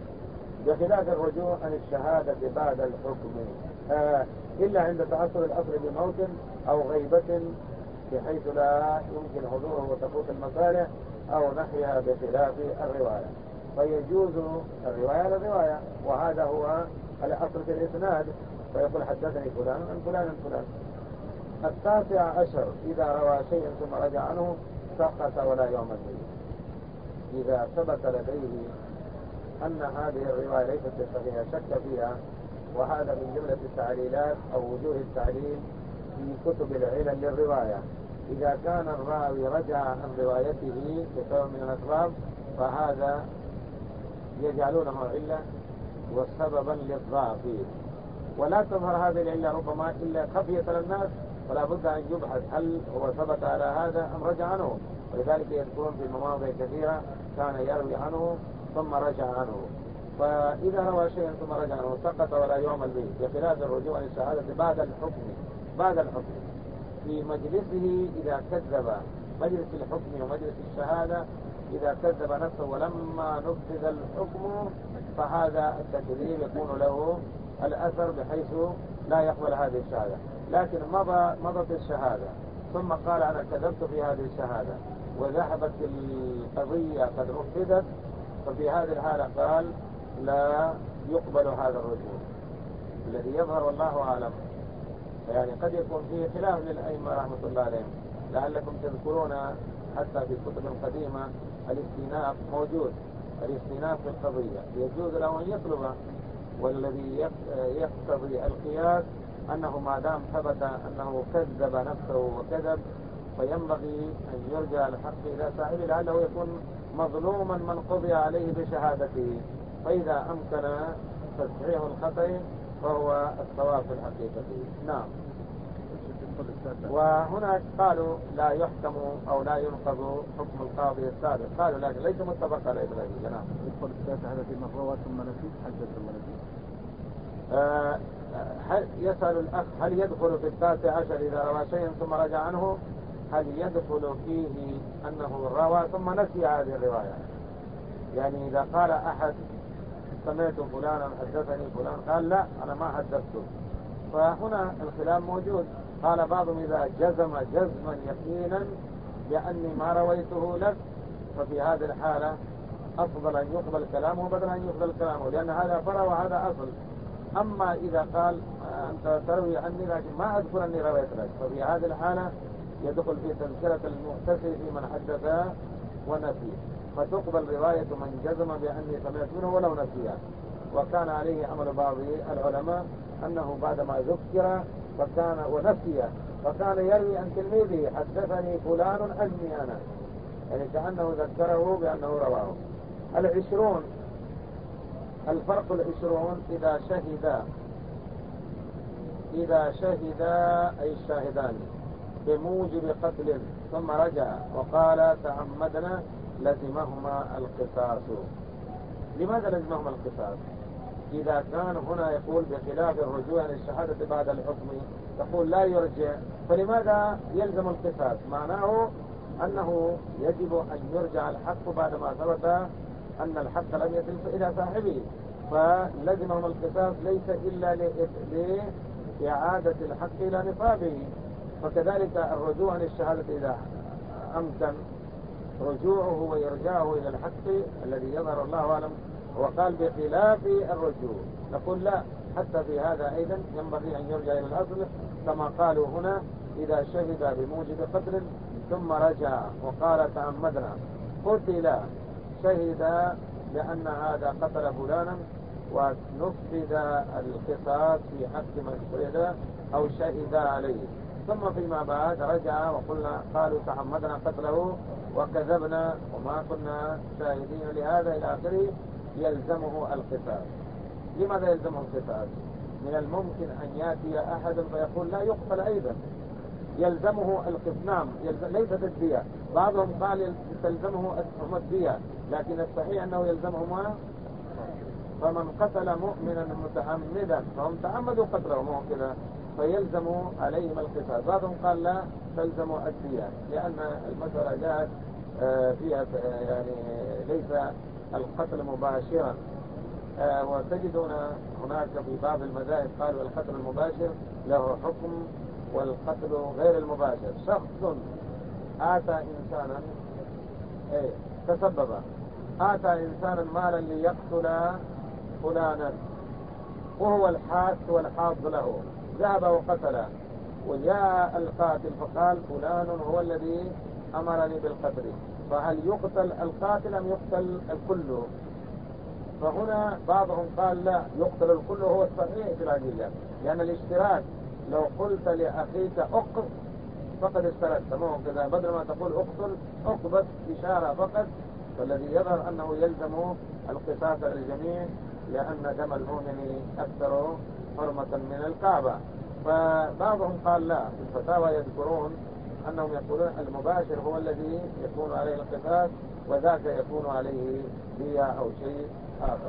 بخلاف الرجوع عن الشهادة بعد الحكم آه إلا عند تعثر الأصل بموت أو غيبة بحيث لا يمكن حضوره وتفوت المصالح أو نحيها بخلاف الرواية، فيجوز الرواية للرواية، وهذا هو الأصل في الإسناد، فيقول حدثني فلان عن فلان عن فلان. التاسع عشر إذا روى شيئا ثم رجع عنه سقط ولا يعمل به. إذا ثبت لديه أن هذه الرواية ليست بالصحيحة شك فيها، وهذا من جملة التعليلات أو وجوه التعليل في كتب العلل للرواية. إذا كان الراوي رجع عن روايته بسبب من الأسباب فهذا يجعلونه علة وسببا للضعف، ولا تظهر هذه العلة ربما إلا خفية للناس، فلا بد أن يبحث هل هو ثبت على هذا أم رجع عنه. ولذلك يذكرون في مواضع كثيرة كان يروي عنه ثم رجع عنه. فإذا روى شيئا ثم رجع عنه سقط ولا يعمل به، بخلاف الرجوع عن الشهادة بعد الحكم. بعد الحكم في مجلسه إذا كذب، مجلس الحكم ومجلس الشهادة إذا كذب نفسه ولما نفذ الحكم فهذا التكذيب يكون له الأثر بحيث لا يقبل هذه الشهادة. لكن مضى مضت الشهادة ثم قال أنا كذبت في هذه الشهادة وذهبت القضية قد نفذت، ففي هذه الحالة قال لا يقبل هذا الرجوع. الذي يظهر والله أعلم يعني قد يكون فيه خلاف للأئمة رحمة الله عليهم، لعلكم تذكرون حتى في الكتب القديمة الاستئناف موجود، الاستئناف في القضية يجوز له أن يطلب، والذي يقتضي القياس أنه ما دام ثبت أنه كذب نفسه وكذب فينبغي أن يرجع الحق إلى صاحبه لعله يكون مظلوما من قضي عليه بشهادته، فإذا أمكن تصحيح الخطأ فهو الصواب في الحقيقة. نعم. وهنا قالوا لا يحكم أو لا ينقض حكم القاضي السابق، قالوا لكن ليس متفق على إبراهيم. نعم. يدخل التاسع هذا في مفروض ثم نسيت حدث ثم نسيت. آه هل يسأل الأخ هل يدخل في التاسع عشر إذا روى شيئا ثم رجع عنه، هل يدخل فيه أنه روى ثم نسي هذه الرواية؟ يعني إذا قال أحد سمعت فلانا حدثني فلان قال لا أنا ما حدثته، فهنا الخلاف موجود. قال بعضهم إذا جزم جزما يقينا بأني ما رويته لك ففي هذه الحالة أفضل أن يقبل كلامه بدل أن يقبل كلامه، لأن هذا فرع وهذا أصل. أما إذا قال أنت تروي عني لكن ما أذكر أني رويت لك، ففي هذه الحالة يدخل في تذكرة المؤتسي في من حدث ونسي، فتقبل رواية من جزم بأني سمعت منه ولو نسيها. وكان عليه عمل بعض العلماء أنه بعدما ذكر فكان ونسي فكان يروي عن تلميذه حدثني فلان عني أنا، يعني كأنه ذكره بأنه رواه. العشرون، الفرق العشرون إذا شهد إذا شهد أي الشاهدان بموجب قتل ثم رجع وقال تعمدنا لزمهما القصاص. لماذا لزمهما القصاص؟ إذا كان هنا يقول بخلاف الرجوع عن الشهادة بعد الحكم يقول لا يرجع، فلماذا يلزم القصاص؟ معناه أنه يجب أن يرجع الحق بعدما ثبت أن الحق لم يصل إلى صاحبه، فلزمهم القصاص ليس إلا لإعادة الحق إلى نصابه. فكذلك الرجوع عن الشهادة إذا أمكن رجوعه ويرجعه إلى الحق الذي يظهر الله أعلم، وقال بخلاف الرجوع نقول لا، حتى في هذا أيضا ينبغي أن يرجع إلى الأصل كما قالوا هنا إذا شهد بموجب قتل ثم رجع وقال تعمدنا قتل، شهد لأن هذا قتل فلانا ونفذ القصاص في حق من شهد أو شهد عليه، ثم فيما بعد رجع وقلنا قالوا تعمدنا قتله وكذبنا وما كنا شاهدين لهذا إلى آخره، يلزمه القصاص. لماذا يلزمه القصاص؟ من الممكن أن يأتي أحد فيقول لا يقتل أيضا، يلزمه القسنام ليست الدية. بعضهم قال تلزمه الدية، لكن الصحيح أنه يلزمهما. فمن قتل مؤمنا متعمدا فهم تعمدوا قتله مو كذا فيلزم عليهم القصاص. بعضهم قال لا تلزم الدية لأن المسألة جاءت فيها يعني ليس القتل مباشرا، وتجدون هناك في بعض المذاهب قالوا القتل المباشر له حكم والقتل غير المباشر. شخص آتى إنسانا ايه تسبب آتى إنسانا مالا ليقتل فلانا وهو الحاس والحاض له، ذهب وقتله وجاء القاتل فقال فلان هو الذي أمرني بالقتل، فهل يقتل القاتل أم يقتل الكل؟ فهنا بعضهم قال لا يقتل الكل، هو الصحيح في العقيدة، لأن الاشتراك لو قلت لأخيك أقف فقد اشتركت، مو كذا بدل ما تقول اقتل اقبس إشارة فقط، فالذي يظهر أنه يلزم القصاص للجميع لأن دم المؤمن أكثر حرمة من الكعبة. فبعضهم قال لا، في الفتاوى يذكرون أنهم يقولون المباشر هو الذي يكون عليه القصاص وذاك يكون عليه دية أو شيء آخر.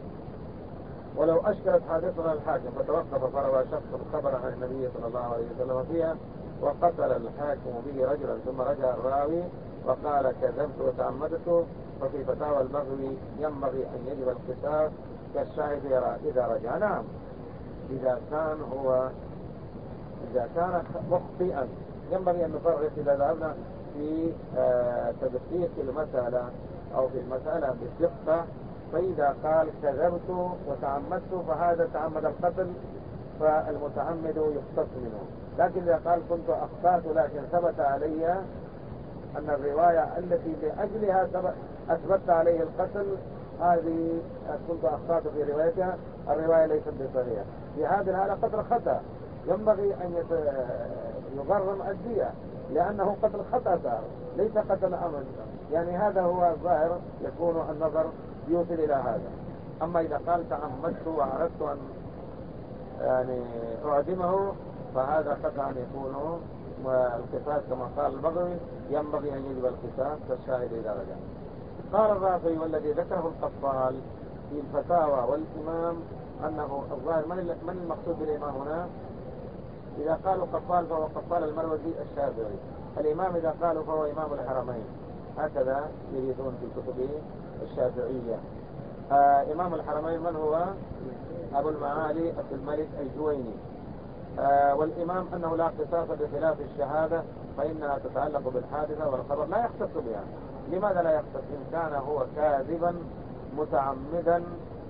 ولو أشكلت حادثنا الحاكم فتوقف فروى شخص خبر عن النبي صلى الله عليه وسلم فيها وقتل الحاكم به رجلا ثم رجع الراوي وقال كذبت وتعمدت، ففي فتاوى البغوي ينبغي أن يجب القصاص كالشاهد إذا رجع. نعم، إذا كان هو إذا كان مخطئا ينبغي أن نفرق إذا ذهبنا في تدقيق المسألة أو في المسألة بالدقة، فإذا قال كذبت وتعمدت فهذا تعمد القتل فالمتعمد يقتص منه. لكن إذا قال كنت أخطأت لكن ثبت علي أن الرواية التي لأجلها أثبت عليه القتل هذه كنت أخطأت في روايتها، الرواية ليست بصحيحة، في هذه الحالة قتل خطأ ينبغي أن يغرم الدية لأنه قتل خطأ صار ليس قتل أمر. يعني هذا هو الظاهر، يكون النظر يوصل إلى هذا. أما إذا قال تعمدت وأردت أن يعني أعدمه فهذا قطعا يكون القصاص كما قال البغوي ينبغي أن يجب القصاص كالشاهد إذا رجع. قال الرافعي والذي ذكره القفال في الفتاوى والإمام أنه الظاهر من المقصود بالإمام هنا؟ إذا قالوا قفال فهو قفال المروزي الشافعي، الإمام إذا قالوا فهو إمام الحرمين، هكذا يريدون في الكتب الشافعية. آه إمام الحرمين من هو؟ أبو المعالي عبد الملك الجويني. آه والإمام أنه لا قصاص بخلاف الشهادة فإنها تتعلق بالحادثة والخبر لا يختص بها. لماذا لا يختص؟ إن كان هو كاذبا متعمدا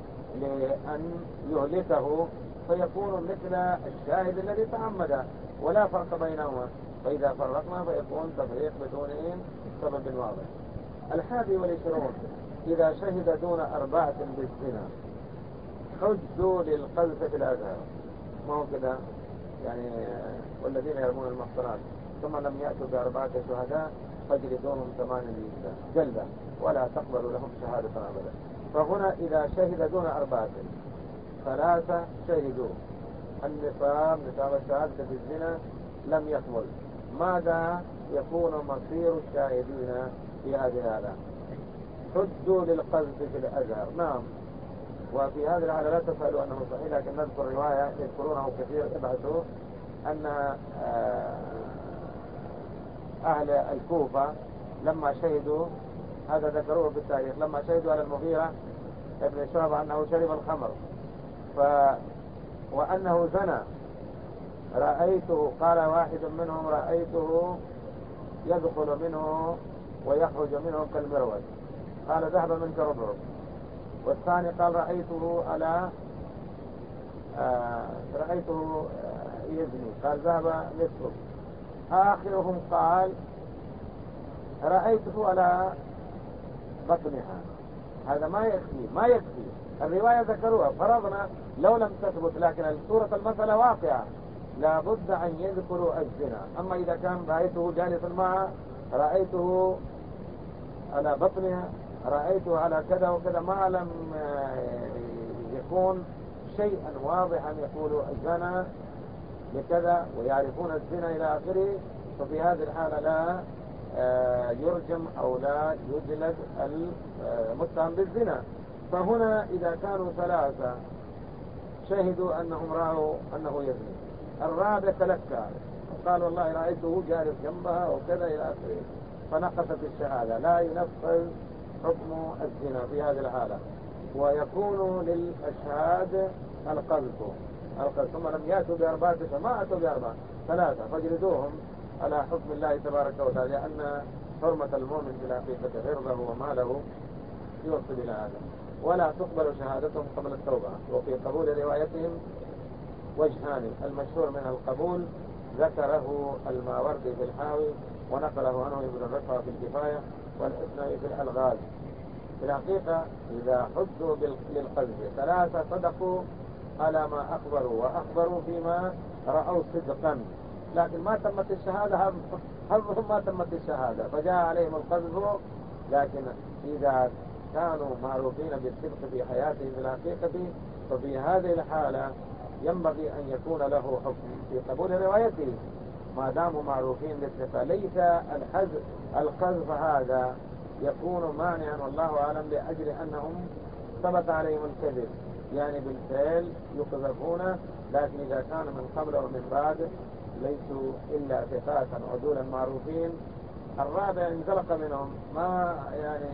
لأن يهلكه فيكون مثل الشاهد الذي تعمد ولا فرق بينهما، فإذا فرقنا فيكون تفريق بدون سبب واضح. الحادي والعشرون إذا شهد دون أربعة بالزنا حجوا للقذف في الأزهر، ما هو كده يعني والذين يرمون المحصنات ثم لم يأتوا بأربعة شهداء فاجلدوهم ثمانين جلدة ولا تقبلوا لهم شهادة أبدا. فهنا إذا شهد دون أربعة، ثلاثة شهدوا النصاب نصاب الشهادة بالزنا لم يكمل، ماذا يكون مصير الشاهدين في هذه الحالة؟ حدوا للقذف في الأزهر. نعم، وفي هذه الحالة لا تسألوا أنه صحيح، لكن نذكر رواية يذكرونه كثير، ابعثوا أن أهل الكوفة لما شهدوا، هذا ذكروه في التاريخ، لما شهدوا على المغيرة ابن شعبة أنه شرب الخمر ف... وأنه زنى، رأيته، قال واحد منهم رأيته يدخل منه ويخرج منه كالمرود، قال ذهب منك ربعه. والثاني قال رأيته على آه رأيته آه يزني، قال ذهب نصفه. آخرهم قال رأيته على بطنها. هذا ما يكفي، ما يكفي الرواية ذكروها، فرضنا لو لم تثبت، لكن صورة المسألة واقعة، لا بد أن يذكروا الزنا. أما إذا كان رأيته جالسا معها، رأيته على بطنها، رأيته على كذا وكذا، ما لم يكون شيئا واضحا يقولوا الزنا لكذا ويعرفون الزنا إلى آخره، ففي هذه الحالة لا يرجم أو لا يجلد المتهم بالزنا. فهنا إذا كانوا ثلاثة شهدوا أنهم رأوا أنه يزني، الرابع تلكى قال والله رأيته جالس جنبها وكذا إلى آخره، فنقصت الشهادة، لا ينفذ حكم الزنا في هذه الحالة، ويكون للأشهاد القذف القذف ثم لم يأتوا بأربعة، فما أتوا بأربعة، ثلاثة فاجلدوهم على حكم الله تبارك وتعالى، لأن حرمة المؤمن في الحقيقة عرضه وماله يوصل إلى هذا. ولا تقبل شهادتهم قبل التوبة. وفي قبول روايتهم وجهان، المشهور منها القبول ذكره الماوردي في الحاوي ونقله عنه ابن الرفع في الكفاية والإثنوي في الألغاز. في الحقيقة إذا حدوا للقذف ثلاثة صدقوا على ما أخبروا وأخبروا فيما رأوا صدقا، لكن ما تمت الشهادة، حظهم ما تمت الشهادة فجاء عليهم القذف. لكن إذا كانوا معروفين بالصدق في حياتهم في الحقيقة، ففي هذه الحالة ينبغي أن يكون له حكم في قبول روايته ما داموا معروفين بالثقة. ليس الحذف القذف هذا يكون مانعا والله أعلم لأجل أنهم ثبت عليهم الكذب، يعني بالفعل يقذفون، لكن إذا كان من قبل ومن بعد ليسوا إلا ثقات عدولا معروفين. الرابع انزلق منهم ما يعني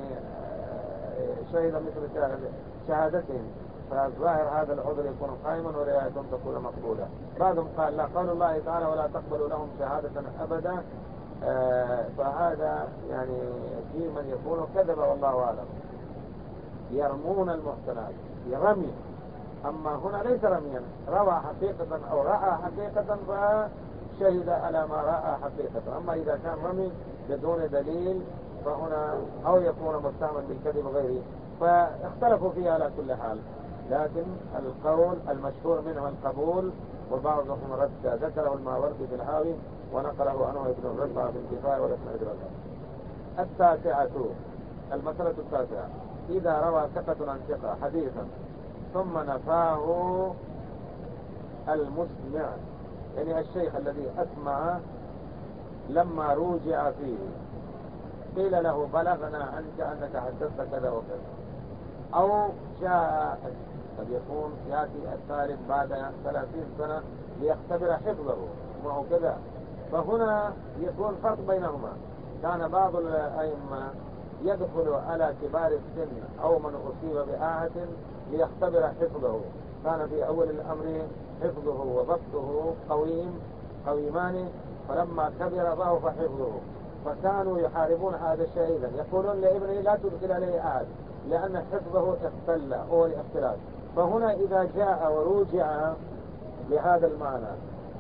شهد مثل شهادتهم، فالظاهر هذا العذر يكون قائما وروايتهم تكون مقبولة. بعضهم قال لا، قول الله تعالى ولا تقبلوا لهم شهادة أبدا، آه فهذا يعني في من يكون كذب والله أعلم، يرمون المحسنات يرمي. أما هنا ليس رميا، روى حقيقة أو رأى حقيقة فشهد على ما رأى حقيقة. أما إذا كان رمي بدون دليل فهنا أو يكون متهما بالكذب غيره، فاختلفوا فيها على كل حال. لكن القول المشهور منه القبول، وبعضهم رد، ذكره الماوردي في الحاوي ونقله عنه ابن الرفع في الكفاية والإسناد الرفع. التاسعة، المسألة التاسعة، إذا روى ثقة عن ثقة حديثا ثم نفاه المسمع، يعني الشيخ الذي أسمع لما روجع فيه قيل له بلغنا عنك أنك حدثت كذا وكذا، أو جاء قد يكون يأتي الثالث بعد ثلاثين سنة ليختبر حفظه وهو كذا، فهنا يكون فرق بينهما. كان بعض الأئمة يدخل على كبار السن أو من أصيب بآهة ليختبر حفظه، كان في أول الأمر حفظه وضبطه قويم قويمان، فلما كبر ضعف حفظه، فكانوا يحاربون هذا الشيء. إذن يقولون لابنه لا تدخل عليه أحد لأن حفظه اختل أو الاختلاف. فهنا إذا جاء وروجع بهذا المعنى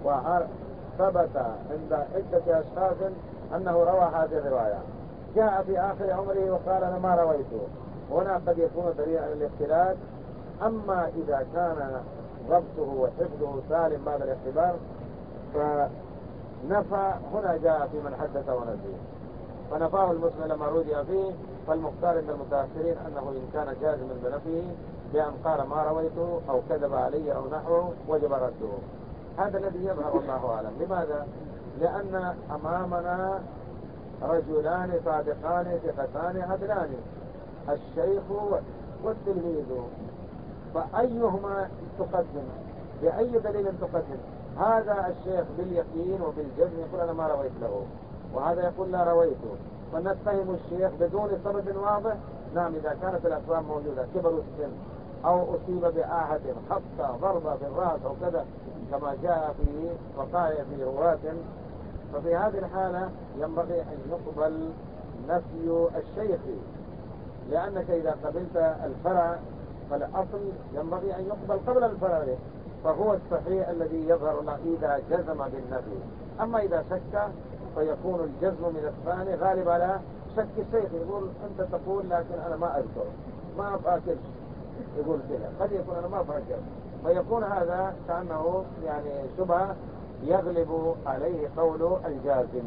وثبت عند عدة أشخاص أنه روى هذه الرواية، جاء في آخر عمره وقال أنا ما رويته، هنا قد يكون دليل على الاختلاف. أما إذا كان ضبطه وحفظه سالم بعد الاختبار فنفى، هنا جاء في من حدث ونسي. فنفاه المسلم لما رجع فيه. فالمختار عند المتأخرين أنه إن كان جازما بنفيه بأن قال ما رويته أو كذب علي أو نحوه وجب رده. هذا الذي يظهر والله أعلم. لماذا؟ لأن أمامنا رجلان صادقان ثقتان عدلان، الشيخ والتلميذ، فأيهما تقدم؟ بأي دليل تقدم؟ هذا الشيخ باليقين وبالجزم يقول أنا ما رويت له، وهذا يقول لا رويته، فنتهم الشيخ بدون سبب واضح. نعم إذا كانت الأسباب موجودة، كبر السن أو أصيب بآهة خبطة ضربة في الرأس أو كذا كما جاء في وقائع في رواة، ففي هذه الحالة ينبغي أن يقبل نفي الشيخ، لأنك إذا قبلت الفرع فالأصل ينبغي أن يقبل قبل الفرع، فهو الصحيح الذي يظهر له إذا جزم بالنفي. أما إذا شك فيكون الجزم من الثاني غالب على شك الشيخ، يقول أنت تقول لكن أنا ما أذكر ما أفاكر، يقول كذا، قد يكون أنا ما أفاكر، فيكون هذا كأنه يعني شبهة يغلب عليه قول الجازم.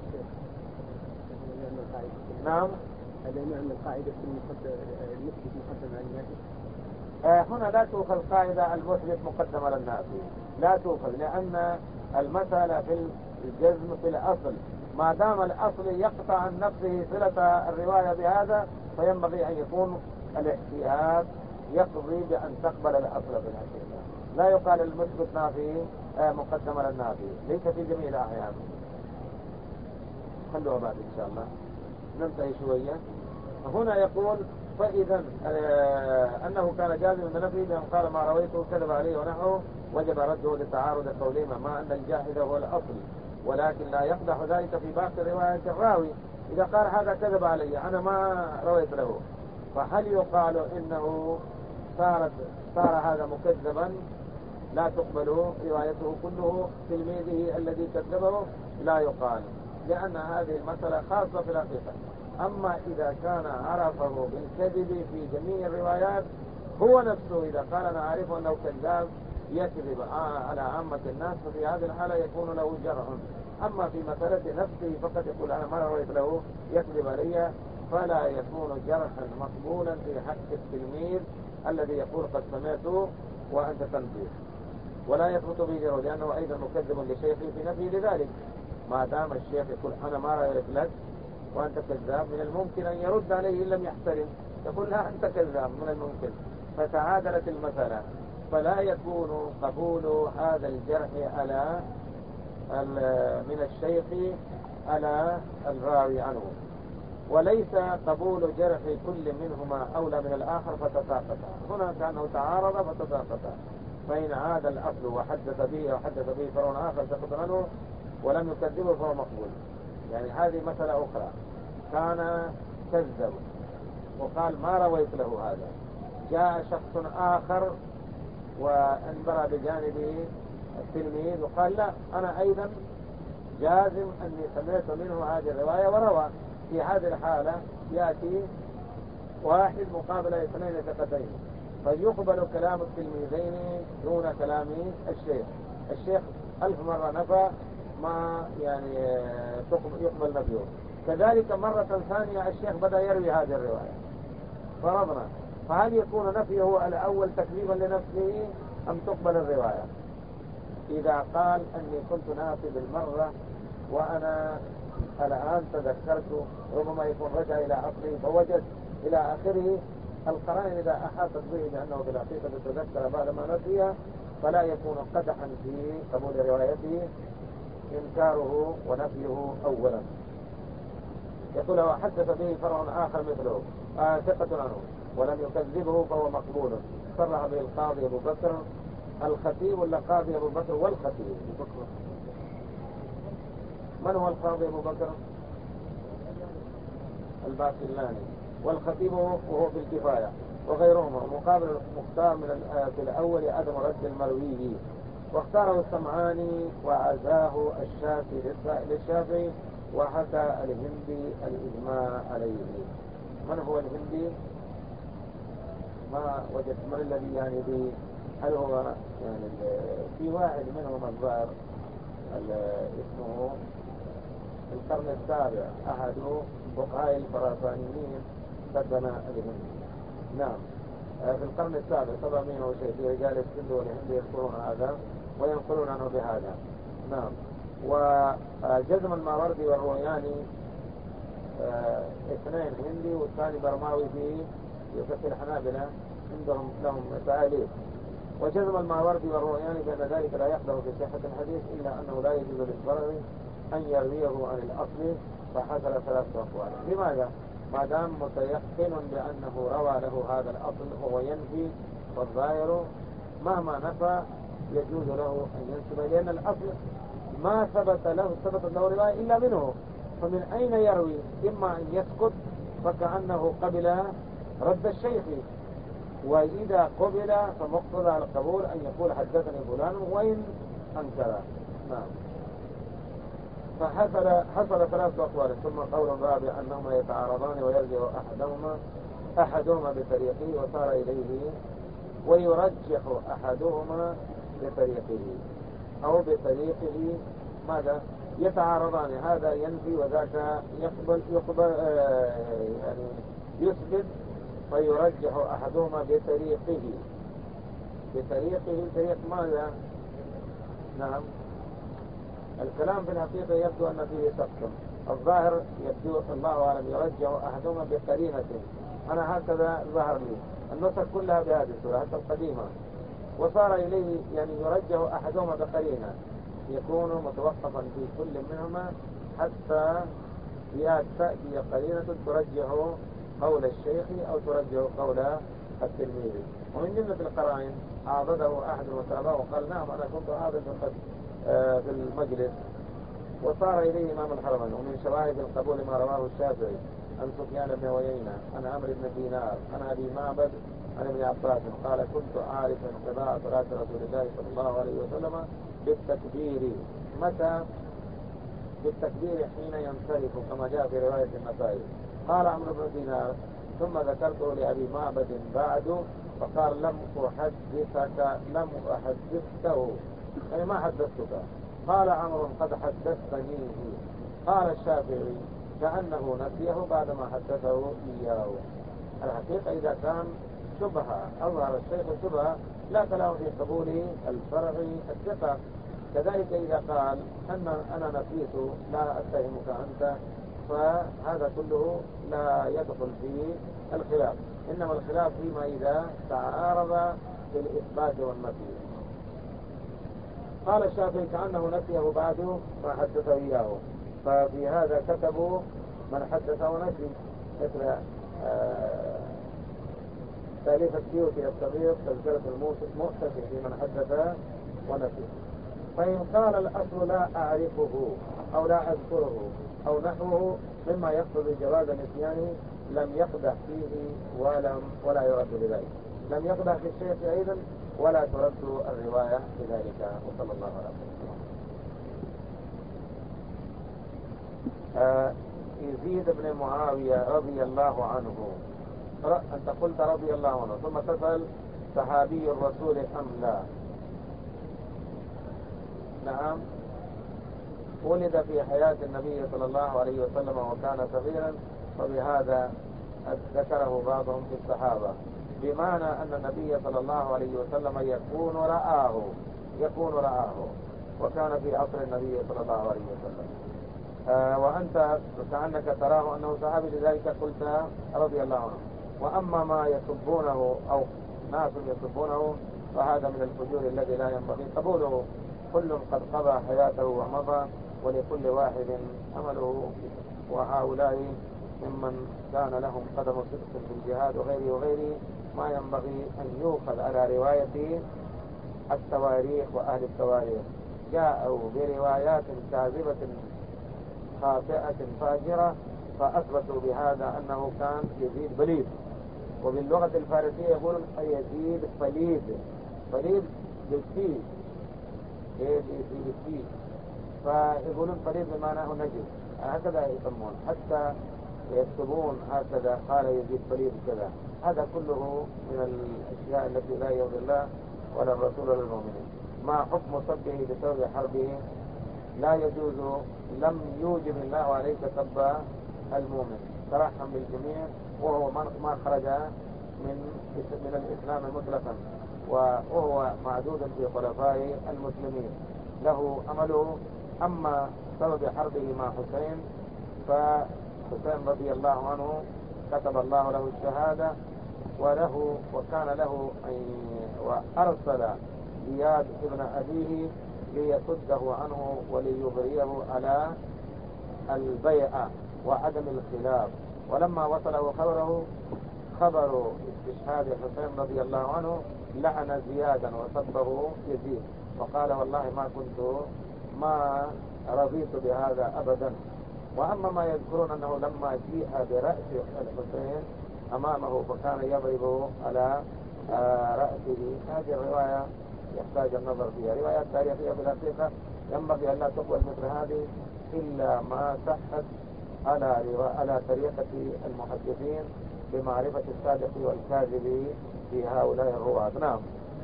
نعم. هذا نعم القاعدة المثبت مقدم على النافي. آه هنا لا تؤخذ قاعدة المثبت مقدم على النافي، لا تؤخذ، لأن المسألة في الجزم في الأصل ما دام الأصل يقطع عن نفسه صلة الرواية بهذا فينبغي أن يكون الاحتياط يقضي بأن تقبل الأصل في الحقيقة. لا يقال المثبت نافي آه مقدم على النافي، ليس في جميع الأحيان. خلوها بعد إن شاء الله، ننتهي شوية. هنا يقول فإذا آه أنه كان جازما بنفيه بأن قال ما رويته كذب عليه ونحوه وجب رده لتعارض قولهما، مع أن الجاهد هو الأصل، ولكن لا يقدح ذلك في باقي رواية الراوي. إذا قال هذا كذب علي أنا ما رويت له، فهل يقال إنه صارت صار هذا مكذبا لا تقبل روايته كله تلميذه الذي كذبه؟ لا يقال، لأن هذه المسألة خاصة في الحقيقة. أما إذا كان عرفه بالكذب في جميع الروايات هو نفسه، إذا قال أنا أعرف أنه كذاب يكذب على عامة الناس، ففي هذه الحالة يكون له جرح. أما في مسألة نفسه فقد يقول أنا ما رويت له يكذب علي، فلا يكون جرحا مقبولا في حق التلميذ الذي يقول قد سمعته وأنت تنفيه، ولا يثبت به جرح، لأنه أيضا مكذب لشيخه في نفيه لذلك. ما دام الشيخ يقول أنا ما رويت لك وأنت كذاب، من الممكن أن يرد عليه إن لم يحترم، يقول لا أنت كذاب، من الممكن، فتعادلت المسألة. فلا يكون قبول هذا الجرح على من الشيخ على الراوي عنه، وليس قبول جرح كل منهما أولى من الآخر فتساقطا. هنا كأنه تعارض فتساقطا، فإن عاد الأصل وحدث به أو حدث به فرع آخر سقط عنه ولم يكذبه فهو مقبول. يعني هذه مسألة أخرى، كان كذب وقال ما رويت له هذا، جاء شخص آخر وانبرى بجانبه التلميذ وقال لا أنا أيضا جازم أني سمعت منه هذه الرواية وروى، في هذه الحالة يأتي واحد مقابل اثنين ثقتين، فيقبل كلام التلميذين دون كلام الشيخ. الشيخ ألف مرة نفى ما يعني يقبل نفيه، كذلك مرة ثانية الشيخ بدأ يروي هذه الرواية فرضنا، فهل يكون نفيه الأول تكذيبا لنفسه أم تقبل الرواية؟ إذا قال أني كنت نافي بالمرة وأنا الآن تذكرت، ربما يكون رجع إلى عقله فوجد إلى آخره، القرائن إذا أحاطت به بأنه في الحقيقة تذكر بعد ما نسيها فلا يكون قدحا في قبول روايته إنكاره ونفيه أولا. يقول وحدث به فرع آخر مثله آه ثقة عنه ولم يكذبه فهو مقبول. صرح به القاضي أبو بكر الخطيب ولا قاضي أبو بكر والخطيب؟ من هو القاضي أبو بكر؟ الباقلاني، والخطيب وهو في الكفاية وغيرهما، مقابل المختار من في الأول عدم رد المروي، واختاره السمعاني وعزاه الشافعي للشافعي، وحكى الهندي الإجماع عليه. من هو الهندي؟ ما وجدت من الذي يعني به، هل هو يعني في واحد منهم الظاهر اسمه في القرن السابع أحد فقهاء الخراسانيين سكن الهند. نعم في القرن السابع سبعمائة وشيء في رجال السند والهند يذكرون هذا وينقلون عنه بهذا. نعم. وجزم الماوردي والروياني اه اثنين هندي والثاني برماوي في في الحنابلة عندهم لهم تأليف. وجزم الماوردي والروياني بأن ذلك لا يقدر في صحة الحديث إلا أنه لا يجوز للفرعي أن يرويه عن الأصل فحصل ثلاثة أقوال. لماذا؟ ما دام متيقن بأنه روى له هذا الأصل وهو ينفي، والظاهر مهما نفى يجوز له أن ينسب، لأن الأصل ما ثبت له ثبت له رواية إلا منه، فمن أين يروي؟ إما أن يسكت فكأنه قبل رد الشيخ، وإذا قبل فمقتضى القبول أن يقول حدثني فلان وإن أنكر. نعم. فحصل حصل ثلاثة أقوال. ثم قول رابع أنهما يتعارضان ويرجع أحدهما أحدهما بطريقه وصار إليه، ويرجح أحدهما بطريقه أو بطريقه. ماذا؟ يتعارضان، هذا ينفي وذاك يقبل يقبل آه يعني يثبت، فيرجح أحدهما بطريقه. بطريقه طريق ماذا؟ نعم. الكلام في الحقيقة يبدو أن فيه سقط. الظاهر يبدو الله أعلم يرجع أحدهما بقرينة. أنا هكذا ظهر لي النسخ كلها بهذه الصورة حتى القديمة. وصار إليه يعني يرجع أحدهما بقرينة، يكون متوقفا في كل منهما حتى تأتي قرينة ترجح قول الشيخ أو ترجح قول التلميذ. ومن جملة القرائن عاضده أحد وتابعه وقال نعم أنا كنت عاضد في المجلس، وصار إليه إمام الحرمين. ومن شواهد القبول ما رواه الشافعي عن سفيان بن عيينة عن عمرو بن دينار عن أبي معبد عن ابن عباس قال كنت أعرف انقضاء صلاة رسول الله صلى الله عليه وسلم بالتكبير. متى؟ بالتكبير حين ينصرف كما جاء في رواية النسائي. قال عمرو بن دينار ثم ذكرته لأبي معبد بعد فقال لم أحدثك لم أحدثته يعني ما حدثتك. قال عمرو قد حدثتنيه. قال الشافعي كأنه نسيه بعدما حدثه إياه. الحقيقة إذا كان شبهة أظهر الشيخ شبهة لا كلام في قبول الفرع الثقة. كذلك إذا قال أن أنا نسيت لا أتهمك أنت، فهذا كله لا يدخل في الخلاف، إنما الخلاف فيما إذا تعارض في الإثبات والنفي. قال الشافعي كأنه نسيه بعده فحدثه إياه، ففي هذا كتبوا من حدثه ونسي، مثل آه تأليف السيوطي الصغير تذكرة المؤتسي في من حدث ونسي. فإن قال الأصل لا أعرفه أو لا أذكره أو نحوه مما يقتضي جواز نسيانه لم يقدح فيه ولم ولا يرد بذلك. لم يقدح في الشيخ أيضا ولا ترد الرواية بذلك. وصلى الله عليه وسلم. آه يزيد بن معاوية رضي الله عنه. أنت قلت رضي الله عنه ثم تسأل صحابي الرسول أم لا؟ نعم. ولد في حياة النبي صلى الله عليه وسلم وكان صغيرا، وبهذا ذكره بعضهم في الصحابة، بمعنى أن النبي صلى الله عليه وسلم يكون رآه يكون رآه وكان في عصر النبي صلى الله عليه وسلم. آه وأنت كأنك تراه أنه صحابي لذلك قلت رضي الله عنه. وأما ما يسبونه أو ناس يسبونه فهذا من الفجور الذي لا ينبغي قبوله. كل قد قضى حياته ومضى ولكل واحد عمله، وهؤلاء ممن كان لهم قدم صدق في الجهاد وغيره وغيره ما ينبغي أن يؤخذ على رواية التواريخ وأهل التواريخ. جاءوا بروايات كاذبة خاطئة فاجرة فأثبتوا بهذا أنه كان يزيد بليد، وباللغة الفارسية يقولون يزيد فليد. فليد بالفيل بالفيل فيقولون فليد بمعناه نجد، هكذا يسمون، حتى يكتبون هكذا قال يزيد فليد كذا. هذا كله من الأشياء التي لا يرضي الله ولا الرسول ولا المؤمنين. ما حكم صبه بسبب حربه لا يجوز، لم يوجب الله عليك سب المؤمن، ترحم بالجميع، وهو ما خرج من من الإسلام مطلقا، وهو معدود في خلفاء المسلمين، له أمله. أما سبب حربه مع حسين، فحسين رضي الله عنه كتب الله له الشهادة، وله وكان له وأرسل زياد ابن أبيه ليصده عنه وليغريه على البيعة وعدم الخلاف. ولما وصله خبره خبر استشهاد حسين رضي الله عنه، لعن زيادا وسبه يزيد، وقال والله ما كنت ما رضيت بهذا أبدا. وأما ما يذكرون أنه لما جيء برأس الحسين أمامه فكان يضرب على رأسه، هذه الرواية يحتاج النظر فيها، روايات تاريخية بالحقيقة ينبغي أن لا تقبل مثل هذه إلا ما صحت على على طريقة المحدثين بمعرفة الصادق والكاذب في هؤلاء الرواة. نعم.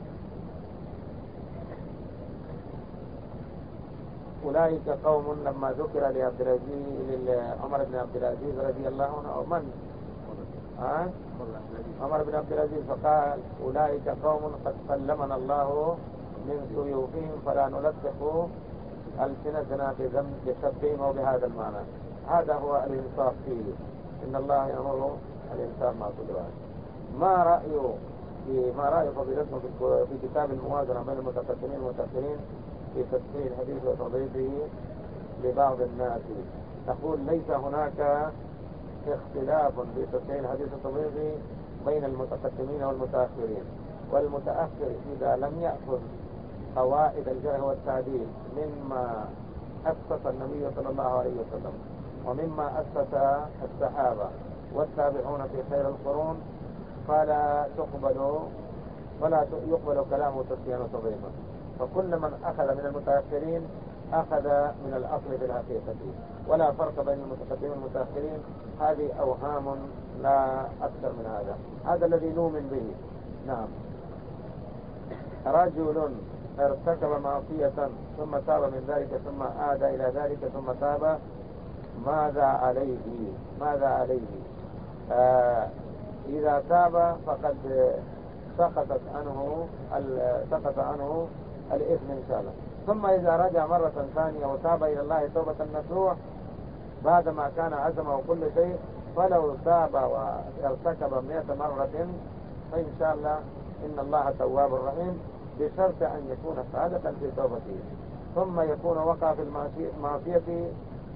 أولئك قوم لما ذكر لعبد العزيز لعمر بن عبد العزيز رضي الله عنه أو من ها؟ عمر بن عبد العزيز فقال أولئك قوم قد سلمنا الله من سيوفهم فلا نلتق ألسنتنا بسبهم وبهذا المعنى. هذا هو الإنصاف فيه، إن الله يأمر الإنسان مع كل واحد. ما رأيه في ما رأي فضيلتكم في كتاب الموازنة بين المتقدمين والمتأخرين في تفسير الحديث وتضعيفه لبعض الناس؟ تقول ليس هناك اختلاف في تفسير الحديث وتضعيفه بين المتقدمين والمتأخرين، والمتأخر إذا لم يأخذ قواعد الجرح والتعديل مما أسس النبي صلى الله عليه وسلم ومما أسس الصحابة والتابعون في خير القرون، فلا تقبل ولا يقبل كلامه تسليما وتضعيفا. فكل من أخذ من المتأخرين أخذ من الأصل في الحقيقة، ولا فرق بين المتقدمين والمتأخرين. هذه أوهام لا أكثر من هذا، هذا الذي نؤمن به. نعم. رجل ارتكب معصية ثم تاب من ذلك ثم عاد إلى ذلك ثم تاب، ماذا عليه؟ ماذا عليه؟ آه إذا تاب فقد سقطت عنه سقط عنه الإثم إن شاء الله. ثم إذا رجع مرة ثانية وتاب إلى الله توبة نصوح بعدما كان عزمه كل شيء، فلو تاب وارتكب مئة مرة فإن شاء الله إن الله تواب رحيم، بشرط أن يكون صادقا في توبته، ثم يكون وقع في المعصية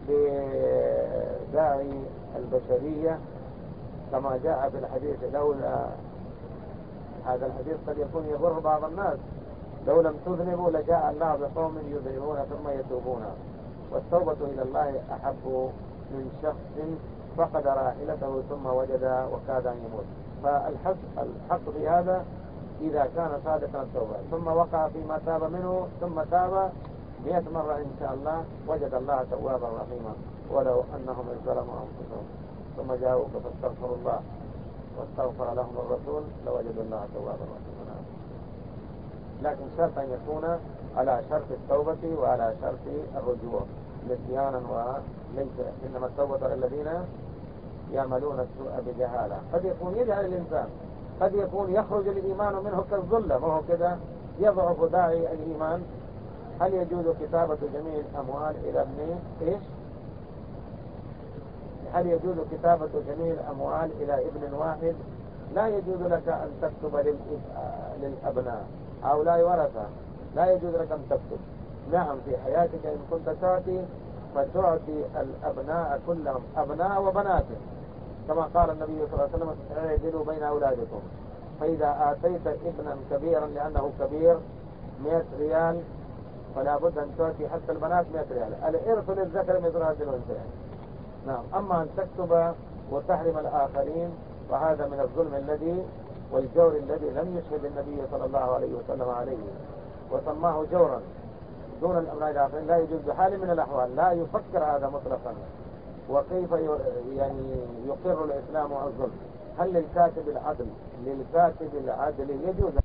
بداعي البشرية كما جاء في الحديث. لولا هذا الحديث قد يكون يضر بعض الناس، لو لم تذنبوا لجاء الله بقوم يذنبون ثم يتوبون، والتوبة إلى الله أحب من شخص فقد راحلته ثم وجد وكاد أن يموت. فالحق الحق في هذا إذا كان صادقا التوبة ثم وقع فيما تاب منه ثم تاب مئة مرة إن شاء الله وجد الله توابا رحيما. ولو أنهم ظلموا أنفسهم ثم جاءوك فاستغفروا الله واستغفر لهم الرسول لوجدوا الله توابا رحيما. لكن شرط أن يكون على شرط التوبة وعلى شرط الرجوع نسيانا، وليس إنما التوبة على الذين يعملون السوء بجهالة. قد يكون يجهل الإنسان، قد يكون يخرج الإيمان منه كالظلة، وهو كذا يضعف داعي الإيمان. هل يجوز كتابة جميع الأموال إلى ابن إيش؟ هل يجوز كتابة جميع الأموال إلى ابن واحد؟ لا يجوز لك أن تكتب للأبناء هؤلاء ورثة، لا يجوز لك أن تكتب. نعم في حياتك إن كنت تعطي فتعطي الأبناء كلهم أبناء وبنات، كما قال النبي صلى الله عليه وسلم اعدلوا بين أولادكم. فإذا آتيت ابنا كبيرا لأنه كبير مئة ريال فلا بد أن تعطي حتى البنات مئة ريال. الإرث للذكر مثل هذه الأنثيين. نعم. أما أن تكتب وتحرم الآخرين فهذا من الظلم الذي والجور الذي لم يشهد النبي صلى الله عليه وسلم عليه، وسماه جورا دون الأبناء الآخرين. لا يجوز بحال من الأحوال، لا يفكر هذا مطلقا. وكيف يعني يقر الإسلام الظلم؟ هل للكاتب العدل؟ للكاتب العدل يجوز